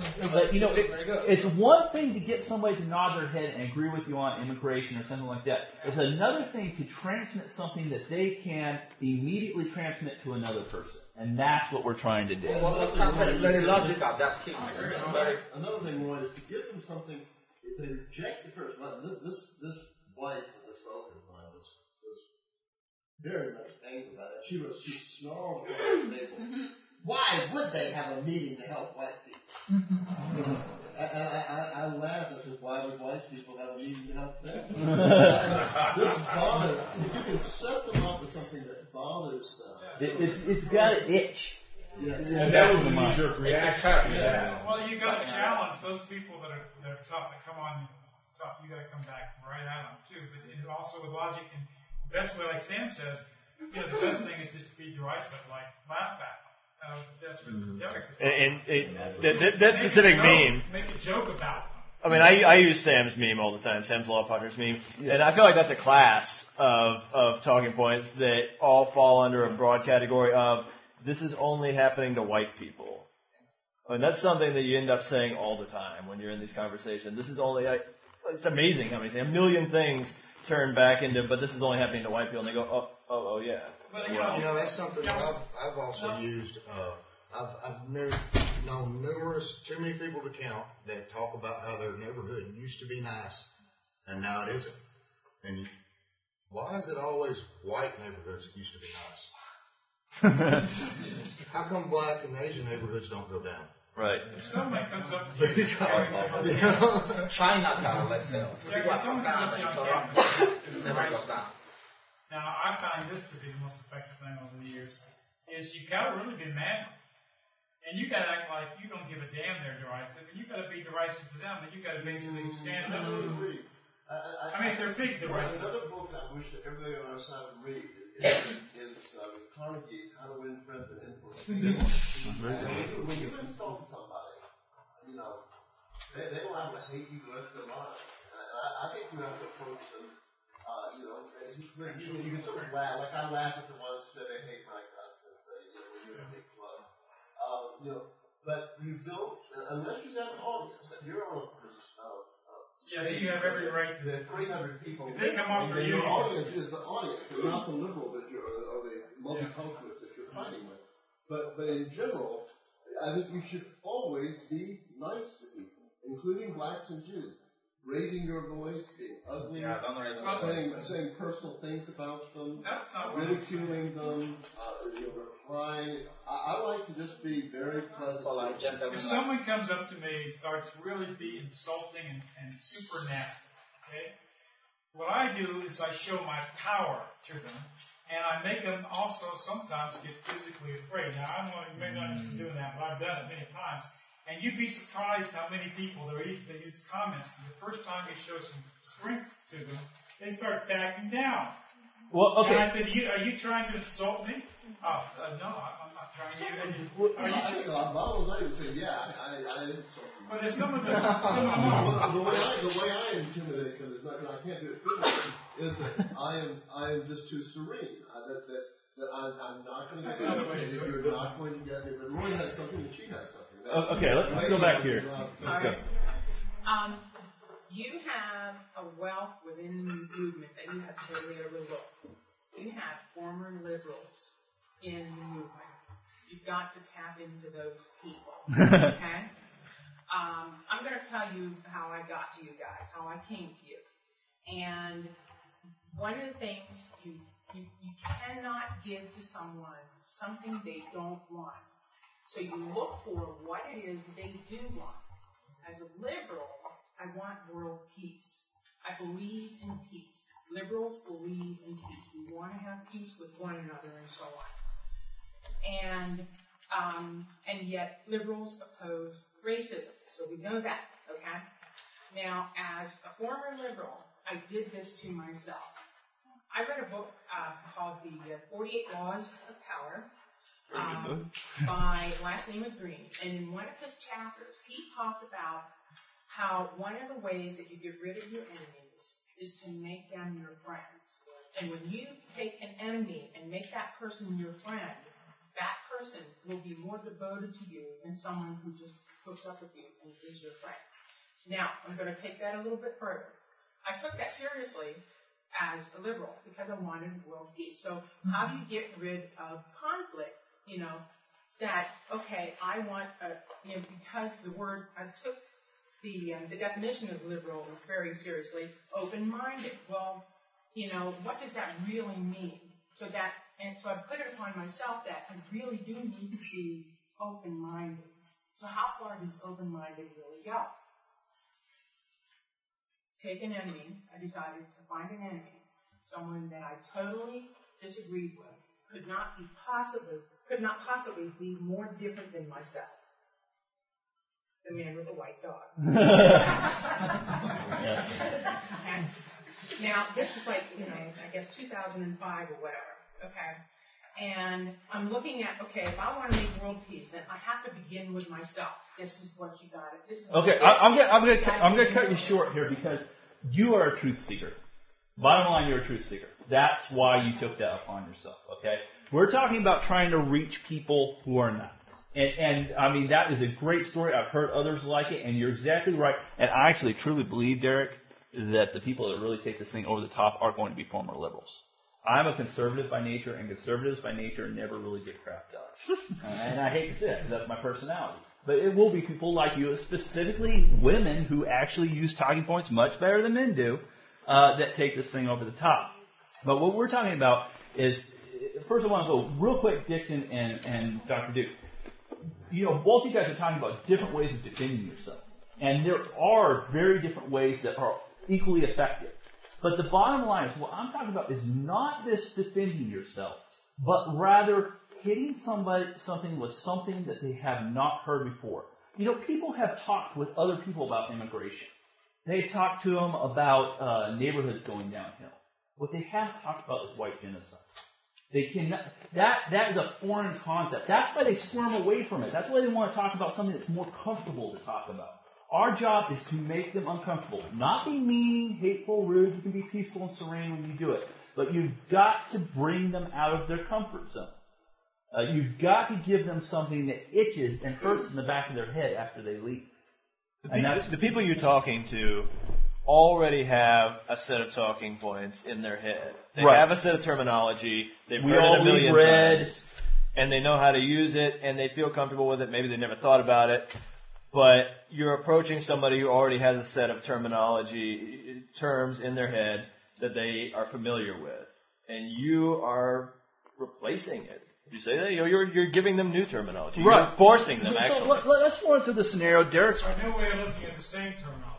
it's one thing to get somebody to nod their head and agree with you on immigration or something like that. It's another thing to transmit something that they can immediately transmit to another person. And that's what we're trying to do. Well, it's very logical. That's key. Another thing, Roy, is to give them something. If they reject the person, this wife of this relative of mine was very much angry by that. She snarled across the table. Why would they have a meeting to help white people? I laughed. I said, why would white people have a meeting to help them? This bothers. If you can set them up with something that bothers them. It's got an itch. Yes. And that was a knee-jerk reaction. Yeah. Well, you got to challenge those people that are tough, that come on tough. You got to come back right at them too, but also with logic. And the best way, like Sam says, the best thing is just be derisive, like laugh at them. That's what that specific meme. Make a joke about them. I mean, I use Sam's meme all the time, Sam's Law Partners meme, and I feel like that's a class of talking points that all fall under a broad category of this is only happening to white people. I mean, that's something that you end up saying all the time when you're in these conversations. This is only it's amazing how many a million things turn back into, but this is only happening to white people, and they go, oh yeah. Well, that's something that I've also used. I've known too many people to count that talk about how their neighborhood used to be nice and now it isn't. And why is it always white neighborhoods that used to be nice? How come black and Asian neighborhoods don't go down? Right. If somebody comes up to you, Chinatown, let's say. If someone comes up to you on campus, now, I find this to be the most effective thing over the years, is you got to really be mad. And you got to act like you don't give a damn they're derisive, and you got to be derisive to them, and you got to basically stand up. I mean, they're big derisive. Another book I wish that everybody on our side would read is Carnegie's How to Win Friends and Influence. When you insult somebody, they don't have to hate you the rest of their lives. I think you have to approach them. You can sort of laugh. Like I laugh at the ones who say they hate my guts and say, you're a big club. But you don't, unless you have an audience. If you're on you have every right to. There are 300 people. If they come up for you. Your audience is the audience, and not the liberal that or the multiculturalist that you're fighting with. But in general, I think you should always be nice to people, including blacks and Jews. Raising your voice, being ugly, saying personal things about them, ridiculing them, replying. I like to just be very pleasant. If someone comes up to me and starts really being insulting and super nasty, okay, what I do is I show my power to them, and I make them also sometimes get physically afraid. Now, I don't want to, maybe not just doing that, but I've done it many times. And you'd be surprised how many people they use comments. And the first time you show some strength to them, they start backing down. Well, okay. And I said, "Are you trying to insult me?" No, I'm not trying to. I would say, yeah, I insult you. But there's some of them. The way I intimidate them is not. I can't do it physically. Is that I am just too serene. That I'm not going to get it. You're not going to get it. But Roy has something and she has something. Okay, let's go back here. Let's go. You have a wealth within the movement that you have totally overlooked. You have former liberals in the movement. You've got to tap into those people. Okay? I'm going to tell you how I got to you guys, how I came to you. And one of the things you cannot give to someone something they don't want. So you look for what it is they do want. As a liberal, I want world peace. I believe in peace. Liberals believe in peace. We want to have peace with one another and so on. And yet liberals oppose racism. So we know that, okay? Now, as a former liberal, I did this to myself. I read a book called The 48 Laws of Power by, last name is Green. And in one of his chapters, he talked about how one of the ways that you get rid of your enemies is to make them your friends. And when you take an enemy and make that person your friend, that person will be more devoted to you than someone who just hooks up with you and is your friend. Now, I'm going to take that a little bit further. I took that seriously as a liberal because I wanted world peace. So how do you get rid of conflict? I want, because the word, I took the definition of liberal very seriously, open-minded. Well, what does that really mean? So I put it upon myself that I really do need to be open-minded. So how far does open-minded really go? Take an enemy. I decided to find an enemy, someone that I totally disagreed with, could not possibly be more different than myself. The man with the white dog. And now, this was like, I guess 2005 or whatever, okay? And I'm looking at, if I want to make world peace, then I have to begin with myself. This is what you got it. This is Okay, I'm going to cut you short here because you are a truth seeker. Bottom line, you're a truth seeker. That's why you took that upon yourself, okay? We're talking about trying to reach people who are not. And I mean, that is a great story. I've heard others like it, and you're exactly right. And I actually truly believe, Derek, that the people that really take this thing over the top are going to be former liberals. I'm a conservative by nature, and conservatives by nature never really get crapped up. And I hate to say it, because that's my personality. But it will be people like you, specifically women who actually use talking points much better than men do, that take this thing over the top. But what we're talking about is, first I want to go real quick, Dixon and Dr. Duke. Both of you guys are talking about different ways of defending yourself. And there are very different ways that are equally effective. But the bottom line is, what I'm talking about is not this defending yourself, but rather hitting something with something that they have not heard before. People have talked with other people about immigration. They've talked to them about neighborhoods going downhill. What they haven't talked about is white genocide. They cannot. That is a foreign concept. That's why they squirm away from it. That's why they want to talk about something that's more comfortable to talk about. Our job is to make them uncomfortable. Not be mean, hateful, rude. You can be peaceful and serene when you do it. But you've got to bring them out of their comfort zone. You've got to give them something that itches and hurts in the back of their head after they leave. The people you're talking to already have a set of talking points in their head. They have a set of terminology. They've heard it a million times. And they know how to use it, and they feel comfortable with it. Maybe they never thought about it. But you're approaching somebody who already has a set of terminology, terms in their head that they are familiar with. And you are replacing it. You say that? You're giving them new terminology. Right. You're forcing them, actually. So let's run through the scenario. Derek's... A new way of looking at the same terminology.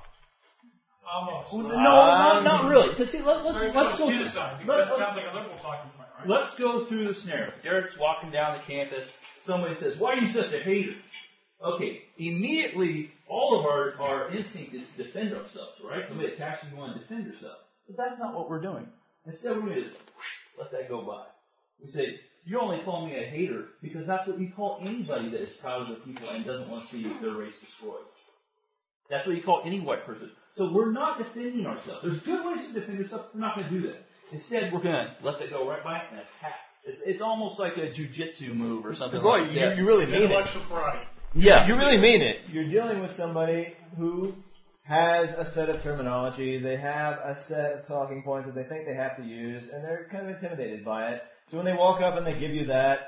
Almost. No, not really. Because see, let's go. Genocide, that sounds like a liberal talking point, right? Let's go through the scenario. Derek's walking down the campus. Somebody says, "Why are you such a hater?" Okay, immediately, all of our instinct is to defend ourselves, right? Somebody attacks you, you want to defend yourself. But that's not what we're doing. Instead, we're going to let that go by. We say, "You're only calling me a hater because that's what you call anybody that is proud of their people and doesn't want to see their race destroyed. That's what you call any white person." So we're not defending ourselves. There's good ways to defend yourself. We're not going to do that. Instead, we're going to let that go right by and attack. It's almost like a jujitsu move or something like that. You really mean it. Yeah. You really mean it. You're dealing with somebody who has a set of terminology. They have a set of talking points that they think they have to use, and they're kind of intimidated by it. So when they walk up and they give you that,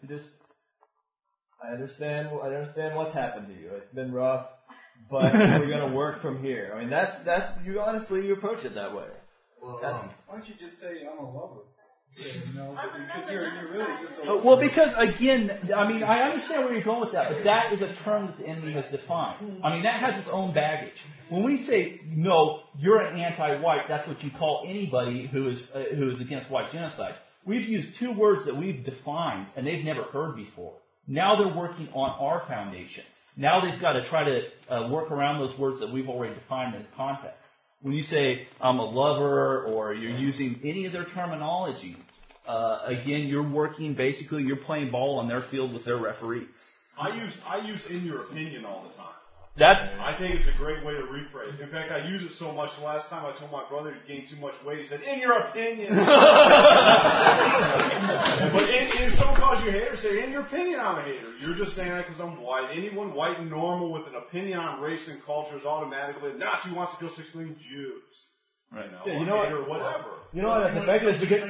I understand what's happened to you. It's been rough. But we're going to work from here. I mean, that's you. Honestly, you approach it that way. Well, why don't you just say I'm a lover? Because you're really just a lover. Well, because again, I mean, I understand where you're going with that, but that is a term that the enemy has defined. I mean, that has its own baggage. When we say no, you're an anti-white, that's what you call anybody who is against white genocide. We've used two words that we've defined and they've never heard before. Now they're working on our foundations. Now they've got to try to work around those words that we've already defined in context. When you say, "I'm a lover," or you're using any of their terminology, again, you're playing ball on their field with their referees. I use "in your opinion" all the time. I think it's a great way to rephrase. In fact, I use it so much. The last time I told my brother he gained too much weight, he said, "In your opinion." But if someone calls you a hater, say, "In your opinion, I'm a hater." You're just saying that because I'm white. Anyone white and normal with an opinion on race and culture is automatically a Nazi who wants to kill 6 million Jews. Right now, or whatever. You know what? That's effective because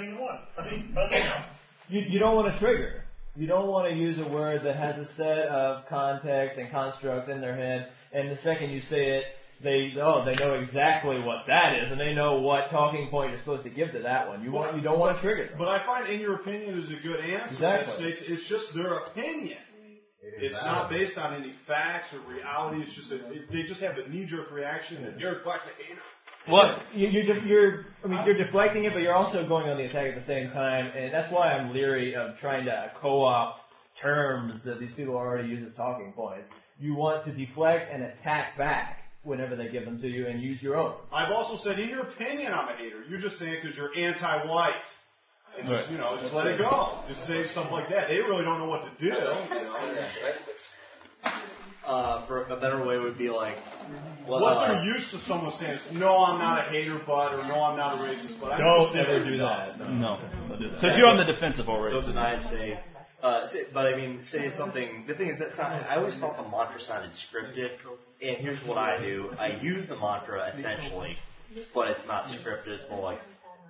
you don't want to trigger. You don't want to use a word that has a set of context and constructs in their head, and the second you say it, they know exactly what that is, and they know what talking point you're supposed to give to that one. You don't want to trigger them. But I find in your opinion is a good answer. Exactly. It's just their opinion. It's not based on any facts or reality. It's just they just have a knee-jerk reaction that Derek Black's a hater. Well, you're deflecting it, but you're also going on the attack at the same time, and that's why I'm leery of trying to co-opt terms that these people already use as talking points. You want to deflect and attack back whenever they give them to you, and use your own. I've also said, in your opinion, I'm a hater. You're just saying it because you're anti-white. And just, just let it go. Just say stuff like that. They really don't know what to do. For a better way would be like... what they're used to someone saying is, no, I'm not a hater, but, or no, I'm not a racist, but. Don't ever do that. No. Because you're on the defensive already. Don't deny it, say... say something... The thing is, I always thought the mantra sounded scripted, and here's what I do. I use the mantra, essentially, but it's not scripted. It's more like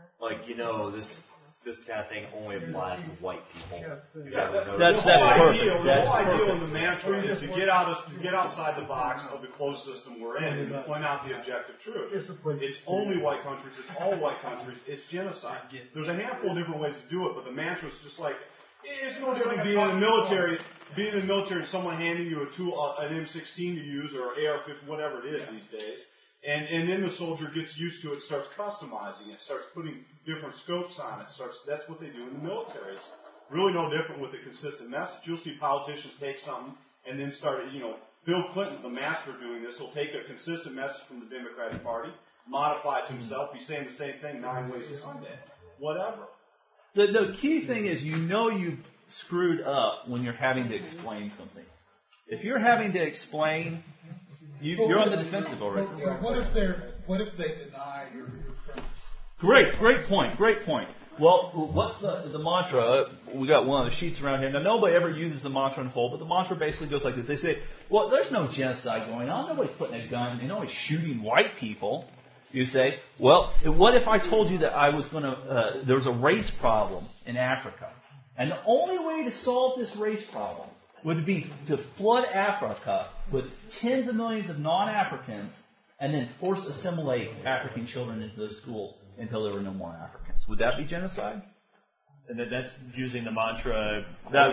this kind of thing only applies to white people. That's perfect. The whole idea in the mantra is to get outside the box of the closed system we're in and to point out the objective truth. It's only white countries. It's all white countries. It's genocide. There's a handful of different ways to do it, but the mantra is just like, it's no different being in the military. Being in the military and someone handing you a tool, an M16 to use or AR-15, whatever it is these days. And then the soldier gets used to it, starts customizing it, starts putting different scopes on it. That's what they do in the military. It's really no different with a consistent message. You'll see politicians take something and then start, Bill Clinton's the master of doing this. He'll take a consistent message from the Democratic Party, modify it to himself. He's saying the same thing 9 ways to Sunday. Whatever. The key thing is you've screwed up when you're having to explain something. If you're having to explain... You're on the defensive already. What if they deny your premise? Great point. Well, what's the mantra? We got one of the sheets around here. Now, nobody ever uses the mantra in whole, but the mantra basically goes like this. They say, well, there's no genocide going on. Nobody's putting a gun and nobody's shooting white people. You say, well, what if I told you that there was a race problem in Africa? And the only way to solve this race problem would be to flood Africa with tens of millions of non-Africans and then force assimilate African children into those schools until there were no more Africans. Would that be genocide? And that's using the mantra.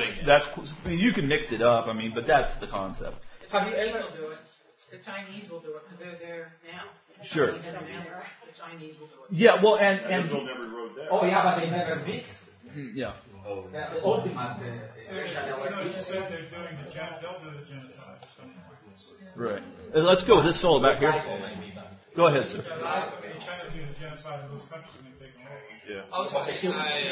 You can mix it up, but that's the concept. The Chinese will do it. The Chinese will do it because they're there now. Sure. The Chinese will do it. Yeah, well, and Israel never rode there. Oh yeah, but they never mix. Yeah. Oh. The ultimate. They'll do the genocide. Right. Let's go with this fellow back here. Go ahead, sir. China's doing the genocide in those countries and they've taken over. Yeah. I was going to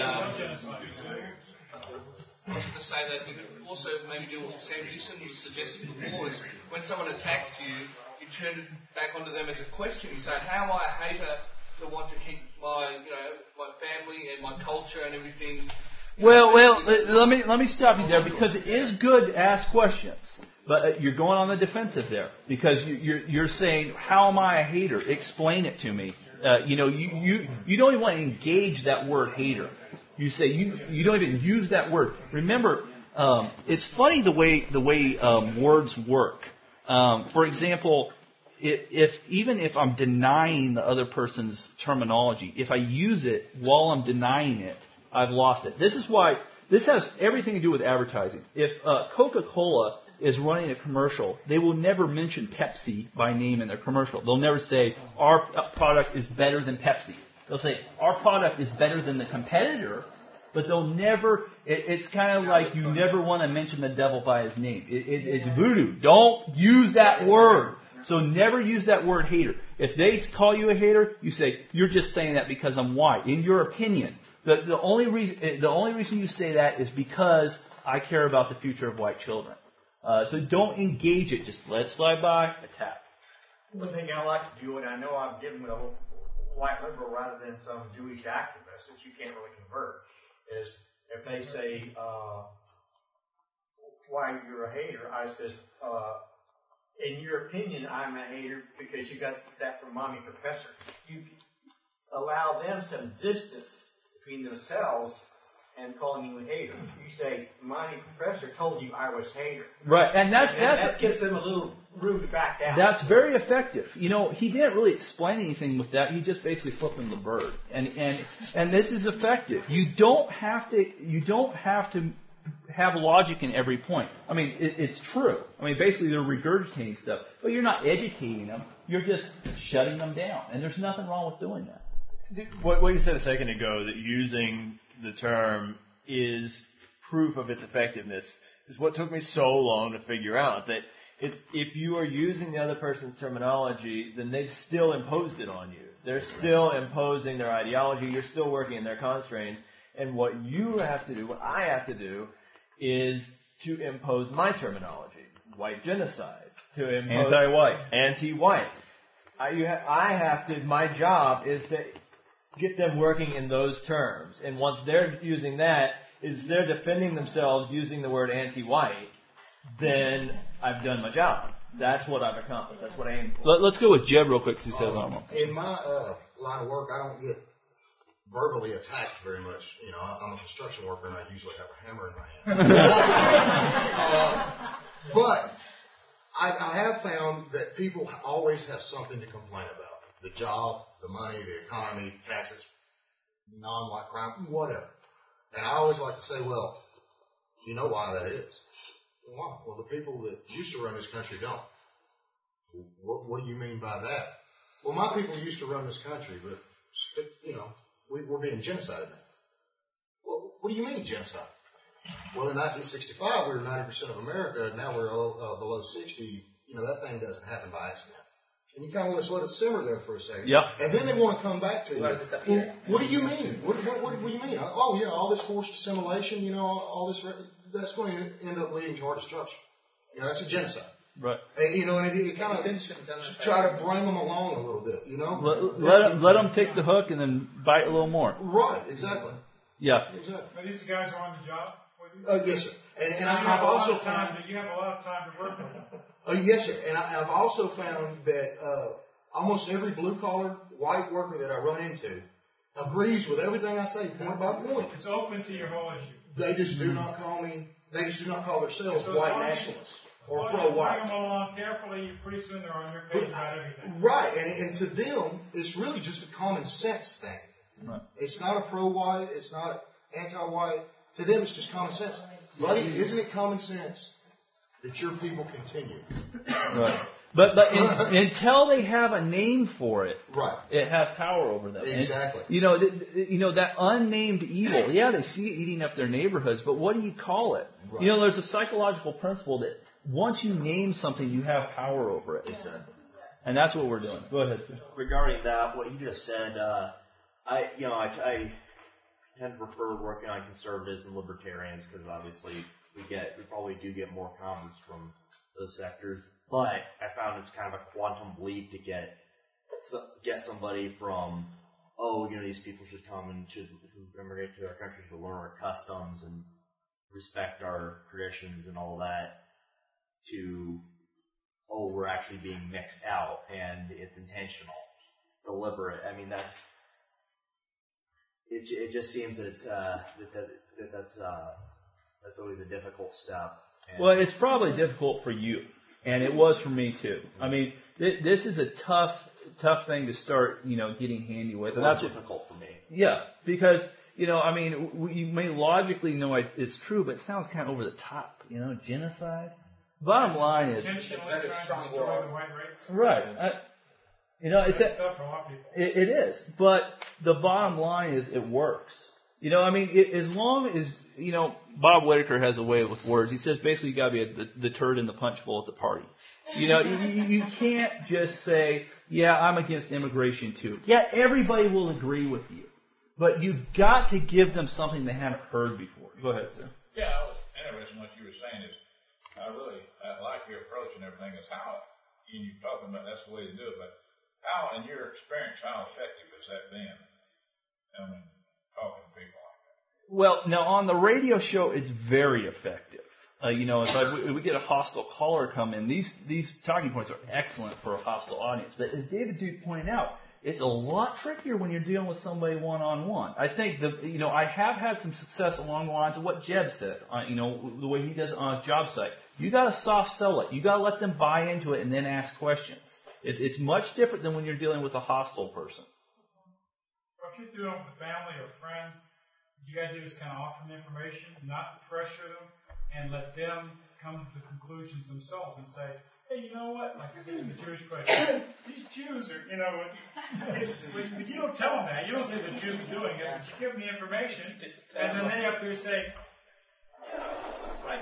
say that we could also maybe do what Sam Houston was suggesting before is when someone attacks you, you turn it back onto them as a question. You say, how am I a hater to want to keep my family and my culture and everything? Well, let me stop you there because it is good to ask questions, but you're going on the defensive there because you're saying, how am I a hater? Explain it to me. You don't even want to engage that word hater. You say you don't even use that word. Remember, it's funny the way words work. For example, even if I'm denying the other person's terminology, if I use it while I'm denying it, I've lost it. This is why this has everything to do with advertising. If Coca-Cola is running a commercial, they will never mention Pepsi by name in their commercial. They'll never say, our product is better than Pepsi. They'll say, our product is better than the competitor, but they'll never, it's kind of like you never want to mention the devil by his name. It's voodoo. Don't use that word. So never use that word hater. If they call you a hater, you say, you're just saying that because I'm white. In your opinion. The only reason you say that is because I care about the future of white children. So don't engage it. Just let it slide by. Attack. One thing I like to do, and I know I'm giving a white liberal rather than some Jewish activist that you can't really convert, is if they say why you're a hater, I says, in your opinion, I'm a hater because you got that from mommy professor. You allow them some distance between themselves and calling you a hater. You say, mommy professor told you I was a hater. Right, and that gives them a little rules it back down. That's very effective. You know, he didn't really explain anything with that. He just basically flipped him the bird, and this is effective. You don't have to have logic in every point. I mean, it's true. I mean, basically they're regurgitating stuff, but you're not educating them. You're just shutting them down, and there's nothing wrong with doing that. What you said a second ago, that using the term is proof of its effectiveness, is what took me so long to figure out. That if you are using the other person's terminology, then they've still imposed it on you. They're still imposing their ideology. You're still working in their constraints. And what you have to do, what I have to do, is to impose my terminology. White genocide. To impose anti-white. I have to, my job is to get them working in those terms. And once they're using that, is they're defending themselves using the word anti-white, then I've done my job. That's what I've accomplished. That's what I aim for. Let's go with Jeb real quick because he says in my line of work, I don't get verbally attacked very much. You know, I'm a construction worker and I usually have a hammer in my hand. But I have found that people always have something to complain about. The job, the money, the economy, taxes, non-white crime, whatever. And I always like to say, well, you know why that is. Why? Well, the people that used to run this country don't. What do you mean by that? Well, my people used to run this country, but, you know, we're being genocided now. Well, what do you mean genocide? Well, in 1965, we were 90% of America, and now we're below 60. You know, that thing doesn't happen by accident. And you kind of just let it simmer there for a second. Yep. And then they want to come back to you. Well, what do you mean? What do you mean? Oh, yeah, all this forced assimilation, you know, all this, that's going to end up leading to our destruction. You know, that's a genocide. Right. And, you know, and it kind of try to bring them along a little bit, you know? Let them take the hook and then bite a little more. Right, exactly. Yeah. Exactly. But these guys are on the job with you? Yes, sir. And I've also found... You have a lot of time to work with them. Yes, sir. And I've also found that almost every blue-collar white worker that I run into agrees with everything I say, point by point. It's open to your whole issue. They just do not call themselves white nationalists or pro-white. Bring them along carefully, pretty soon they're on your page about everything. Right, and to them, it's really just a common sense thing. Right. It's not a pro-white, it's not anti-white. To them, it's just common sense. Buddy, isn't it common sense that your people continue? Right. But until they have a name for it, right, it has power over them. Exactly. And, you know that unnamed evil. Yeah, they see it eating up their neighborhoods, but what do you call it? Right. You know, there's a psychological principle that once you name something, you have power over it. Exactly. And that's what we're doing. Go ahead, sir. Regarding that, what you just said, I tend to prefer working on conservatives and libertarians because obviously we probably do get more converts from those sectors. But I found it's kind of a quantum leap to get somebody from, these people should come and who immigrate to our country to learn our customs and respect our traditions and all that, to, we're actually being mixed out and it's intentional, it's deliberate. I mean, it just seems that it's that's always a difficult step. Well, it's probably difficult for you. And it was for me too. I mean, this is a tough thing to start, getting handy with. And that's difficult for me. Yeah, because, I mean, you may logically know it's true, but it sounds kind of over the top, genocide. Bottom line is... Right. It is. But the bottom line is it works. I mean, as long as, Bob Whitaker has a way with words. He says basically you got to be the turd in the punch bowl at the party. You can't just say, yeah, I'm against immigration too. Yeah, everybody will agree with you. But you've got to give them something they haven't heard before. Go ahead, sir. Yeah, I was interested in what you were saying. I like your approach and everything. Is how, and you're talking about that's the way to do it, but how, in your experience, how effective has that been? I mean, talking to people like that. Well, now on the radio show, it's very effective. If we get a hostile caller come in, these talking points are excellent for a hostile audience. But as David Duke pointed out, it's a lot trickier when you're dealing with somebody one-on-one. I think I have had some success along the lines of what Jeb said. The way he does it on a job site. You got to soft sell it. You got to let them buy into it and then ask questions. It's much different than when you're dealing with a hostile person. If you're doing it with family or friend, what you got to do is kind of offer them information, not pressure them, and let them come to the conclusions themselves and say, hey, you know what? Like the Jewish question. These Jews are, you don't tell them that. You don't say the Jews are doing it, but you give them the information, and then they up there say, it's like,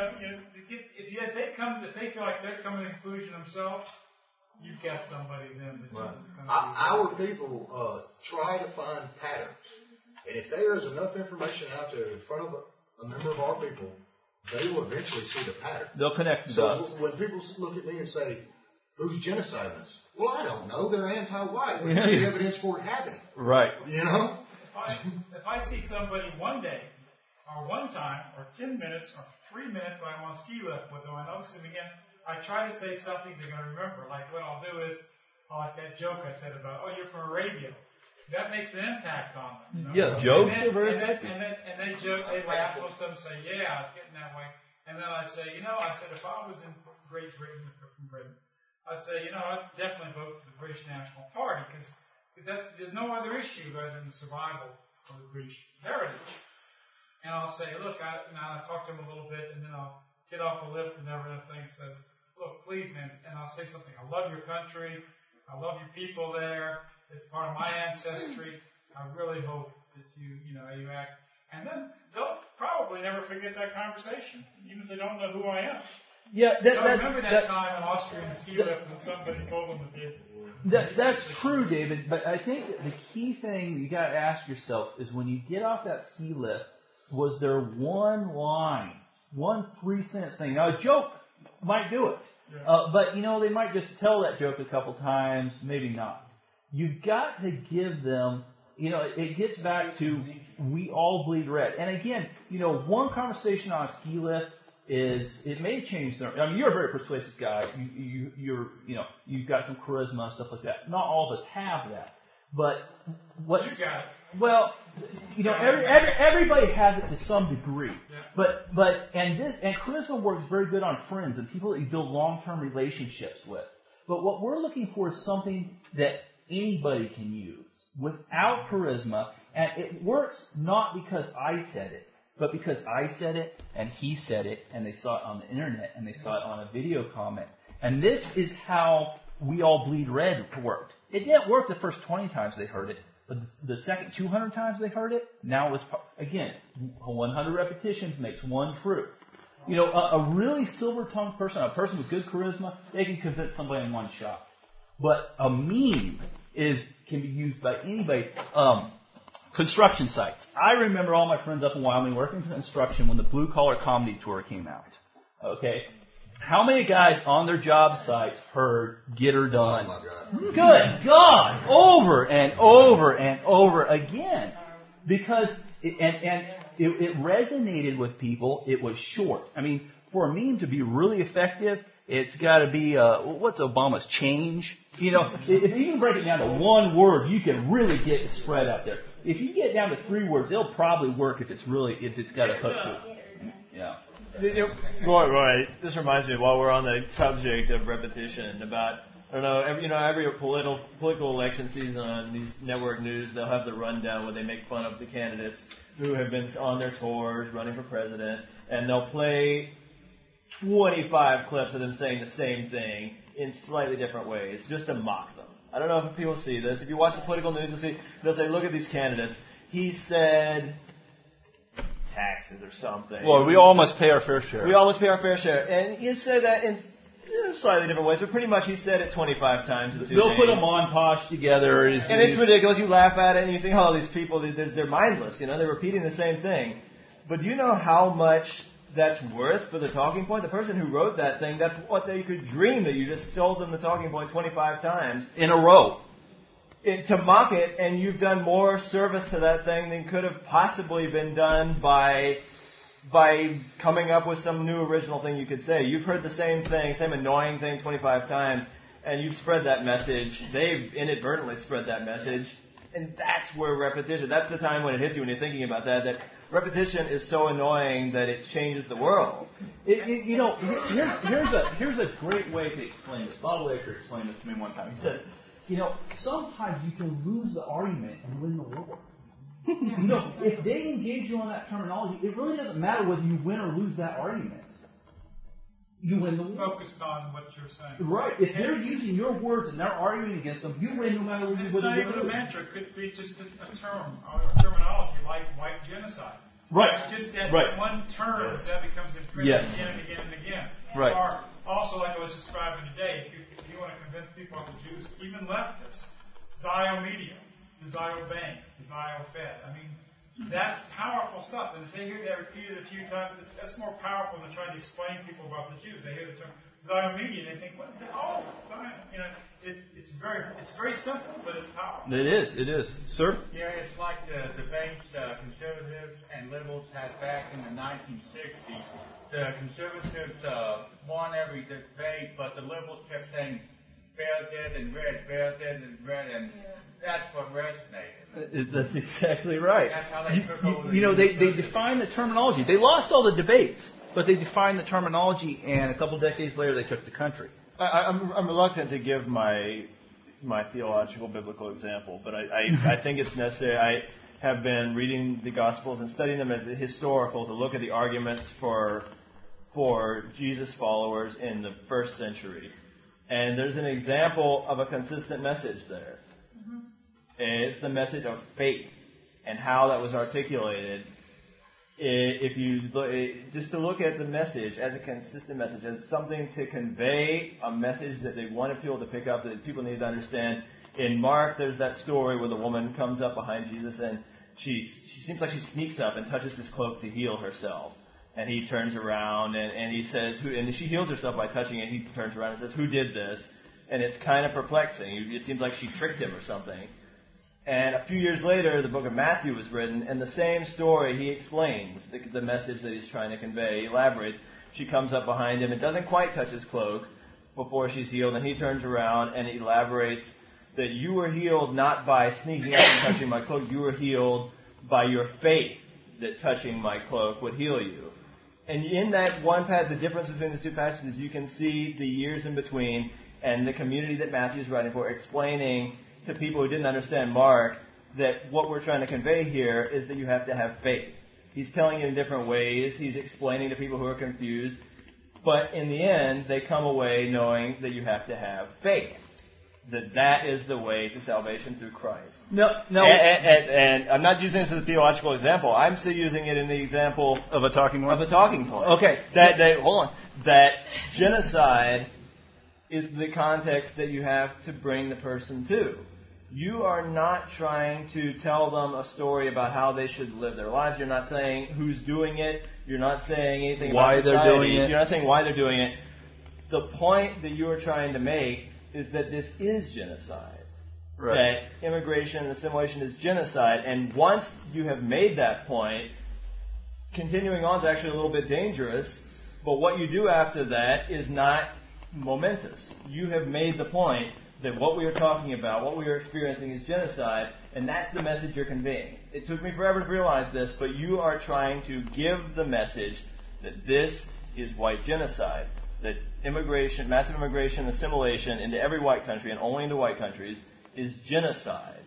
if they feel like they're coming to the conclusion themselves, you've got somebody then that's going to Our people try to find patterns. And if there is enough information out there in front of a member of our people, they will eventually see the pattern. They'll connect the dots. So when people look at me and say, who's genociding us? Well, I don't know. They're anti-white. But there's evidence for it happening. Right. You know? If I see somebody one day, or one time, or 10 minutes, or 3 minutes, I'm on ski lift with them, I notice them again, I try to say something they're going to remember. Like what I'll do is, like that joke I said about, oh, you're from Arabia. That makes an impact on them. Yeah, jokes are very effective. And they joke, they laugh, most of them say, yeah, it's getting that way. And then I say, if I was in Great Britain, I'd say, I'd definitely vote for the British National Party because there's no other issue other than the survival of the British heritage. And I'll say, look, I'll talk to them a little bit, and then I'll get off the lift and everything. Say, look, please, man, and I'll say something. I love your country. I love your people there. It's part of my ancestry. I really hope that you act. And then they'll probably never forget that conversation, even if they don't know who I am. Yeah, I remember that time in Austria in the ski lift when somebody told them that's true, David. But I think the key thing you got to ask yourself is when you get off that ski lift, was there one line, one 3-sentence thing? Now a joke might do it, but they might just tell that joke a couple times, maybe not. You've got to give them, it gets back to we all bleed red. And again, one conversation on a ski lift it may change them. I mean, you're a very persuasive guy. You've got some charisma and stuff like that. Not all of us have that. But what? You got it. Well, everybody has it to some degree. Yeah. And charisma works very good on friends and people that you build long-term relationships with. But what we're looking for is something that anybody can use without charisma, and it works not because I said it, but because I said it and he said it, and they saw it on the internet and they saw it on a video comment. And this is how We All Bleed Red worked. It didn't work the first 20 times they heard it, but the second 200 times they heard it, now it was, again, 100 repetitions makes one true. A really silver-tongued person, a person with good charisma, they can convince somebody in one shot. But a meme can be used by anybody. Construction sites. I remember all my friends up in Wyoming working in construction when the Blue Collar Comedy Tour came out. Okay? How many guys on their job sites heard "Get Her Done"? Oh my God. Good God! Over and over and over again. Because it resonated with people. It was short. I mean, for a meme to be really effective, it's got to be, what's Obama's change? If you can break it down to one word, you can really get the spread out there. If you get down to 3 words, it'll probably work if it's got a hook to it. Yeah. Roy, this reminds me, while we're on the subject of repetition, about, I don't know, every political election season on these network news, they'll have the rundown where they make fun of the candidates who have been on their tours running for president, and they'll play 25 clips of them saying the same thing in slightly different ways, just to mock them. I don't know if people see this. If you watch the political news, they'll say, look at these candidates. He said taxes or something. Well, we all must pay our fair share. We all must pay our fair share. And he said that in slightly different ways, but pretty much he said it 25 times in 2 days. They'll put a montage together. And it's ridiculous. You laugh at it and you think, oh, these people, they're mindless. They're repeating the same thing. But do you know how much that's worth for the talking point? The person who wrote that thing, that's what they could dream, that you just told them the talking point 25 times. In a row. To mock it, and you've done more service to that thing than could have possibly been done by coming up with some new original thing you could say. You've heard the same thing, same annoying thing 25 times, and you've spread that message. They've inadvertently spread that message. And that's where repetition, that's the time when it hits you when you're thinking about that repetition is so annoying that it changes the world. Here's a great way to explain this. Bob Laker explained this to me one time. He says, sometimes you can lose the argument and win the war. If they engage you on that terminology, it really doesn't matter whether you win or lose that argument. You win the war. Focused on what you're saying. Right. If they're using your words and they're arguing against them, you win no matter what you It's win. not even a mantra. It could be just a term, or a terminology like white genocide. Right. Just that right. one term that becomes infringed again and again and again. Right. Or also, like I was describing today, if you want to convince people of the Jews, even leftists, Zio Media, the Zio Banks, the Zio Fed. I mean, that's powerful stuff. And if they hear that repeated a few times, that's more powerful than trying to explain to people about the Jews. They hear the term Zio Media and they think, what is it? Oh, Zion. It's very simple, but it's powerful. It is. Sir? Yeah, it's like the debates conservatives and liberals had back in the 1960s. The conservatives won every debate, but the liberals kept saying, Bear dead and red, Bear dead and red, and that's what resonated. That's exactly right. That's how they took over. They defined the terminology. They lost all the debates, but they defined the terminology, and a couple decades later, they took the country. I'm reluctant to give my theological biblical example, but I think it's necessary. I have been reading the Gospels and studying them as historical to look at the arguments for Jesus followers in the first century. And there's an example of a consistent message there. Mm-hmm. And it's the message of faith and how that was articulated. If you just to look at the message as a consistent message, as something to convey a message that they want people to pick up, that people need to understand. In Mark, there's that story where the woman comes up behind Jesus and she seems like she sneaks up and touches his cloak to heal herself. And he turns around and he says, and she heals herself by touching it. He turns around and says, who did this? And it's kind of perplexing. It seems like she tricked him or something. And a few years later, the book of Matthew was written, and the same story, he explains the message that he's trying to convey. He elaborates. She comes up behind him and doesn't quite touch his cloak before she's healed, and he turns around and elaborates that you were healed not by sneaking up and touching my cloak. You were healed by your faith that touching my cloak would heal you. And in that one the difference between the two passages, you can see the years in between and the community that Matthew's writing for, explaining to people who didn't understand Mark that what we're trying to convey here is that you have to have faith. He's telling it in different ways. He's explaining to people who are confused. But in the end, they come away knowing that you have to have faith. That is the way to salvation through Christ. No. And I'm not using this as a theological example. I'm still using it in the example of a talking point. Okay. That genocide is the context that you have to bring the person to. You are not trying to tell them a story about how they should live their lives. You're not saying who's doing it. You're not saying anything about society. They're doing it. You're not saying why they're doing it. The point that you are trying to make is that this is genocide. Right. That immigration and assimilation is genocide. And once you have made that point, continuing on is actually a little bit dangerous. But what you do after that is not momentous. You have made the point that what we are talking about, what we are experiencing is genocide, and that's the message you're conveying. It took me forever to realize this, but you are trying to give the message that this is white genocide, that immigration, massive immigration, assimilation into every white country and only into white countries is genocide.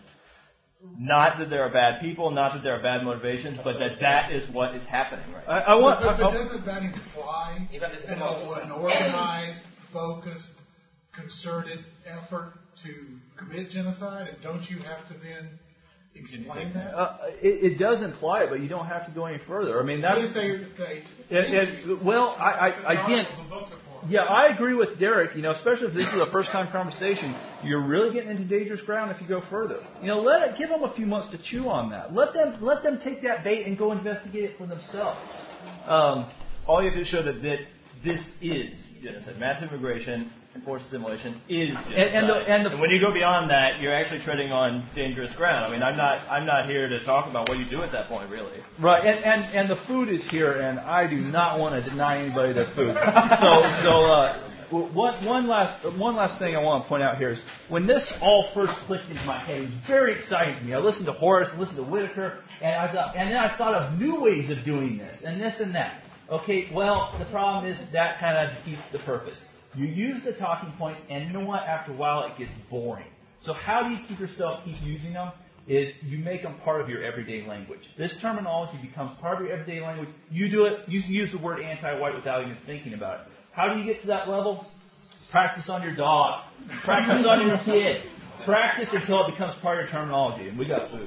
Not that there are bad people, not that there are bad motivations, but that is what is happening right now. But doesn't that imply an organized, focused, concerted effort to commit genocide? And don't you have to then explain that? It does imply it, but you don't have to go any further. I mean, that's... I agree with Derek. Especially if this is a first-time conversation, you're really getting into dangerous ground if you go further. Give them a few months to chew on that. Let them take that bait and go investigate it for themselves. All you have to show that this is genocide. Massive immigration and forced assimilation is genocide. And when you go beyond that, you're actually treading on dangerous ground. I mean, I'm not here to talk about what you do at that point, really. Right. And the food is here, and I do not want to deny anybody their food. one last thing I want to point out here is when this all first clicked into my head, it was very exciting to me. I listened to Horace, I listened to Whitaker, and then I thought of new ways of doing this, and this and that. Okay, well, the problem is that kind of defeats the purpose. You use the talking points, and you know what? After a while, it gets boring. So how do you keep using them? Is you make them part of your everyday language. This terminology becomes part of your everyday language. You do it. You use the word anti-white without even thinking about it. How do you get to that level? Practice on your dog. Practice on your kid. Practice until it becomes part of your terminology. And we got food.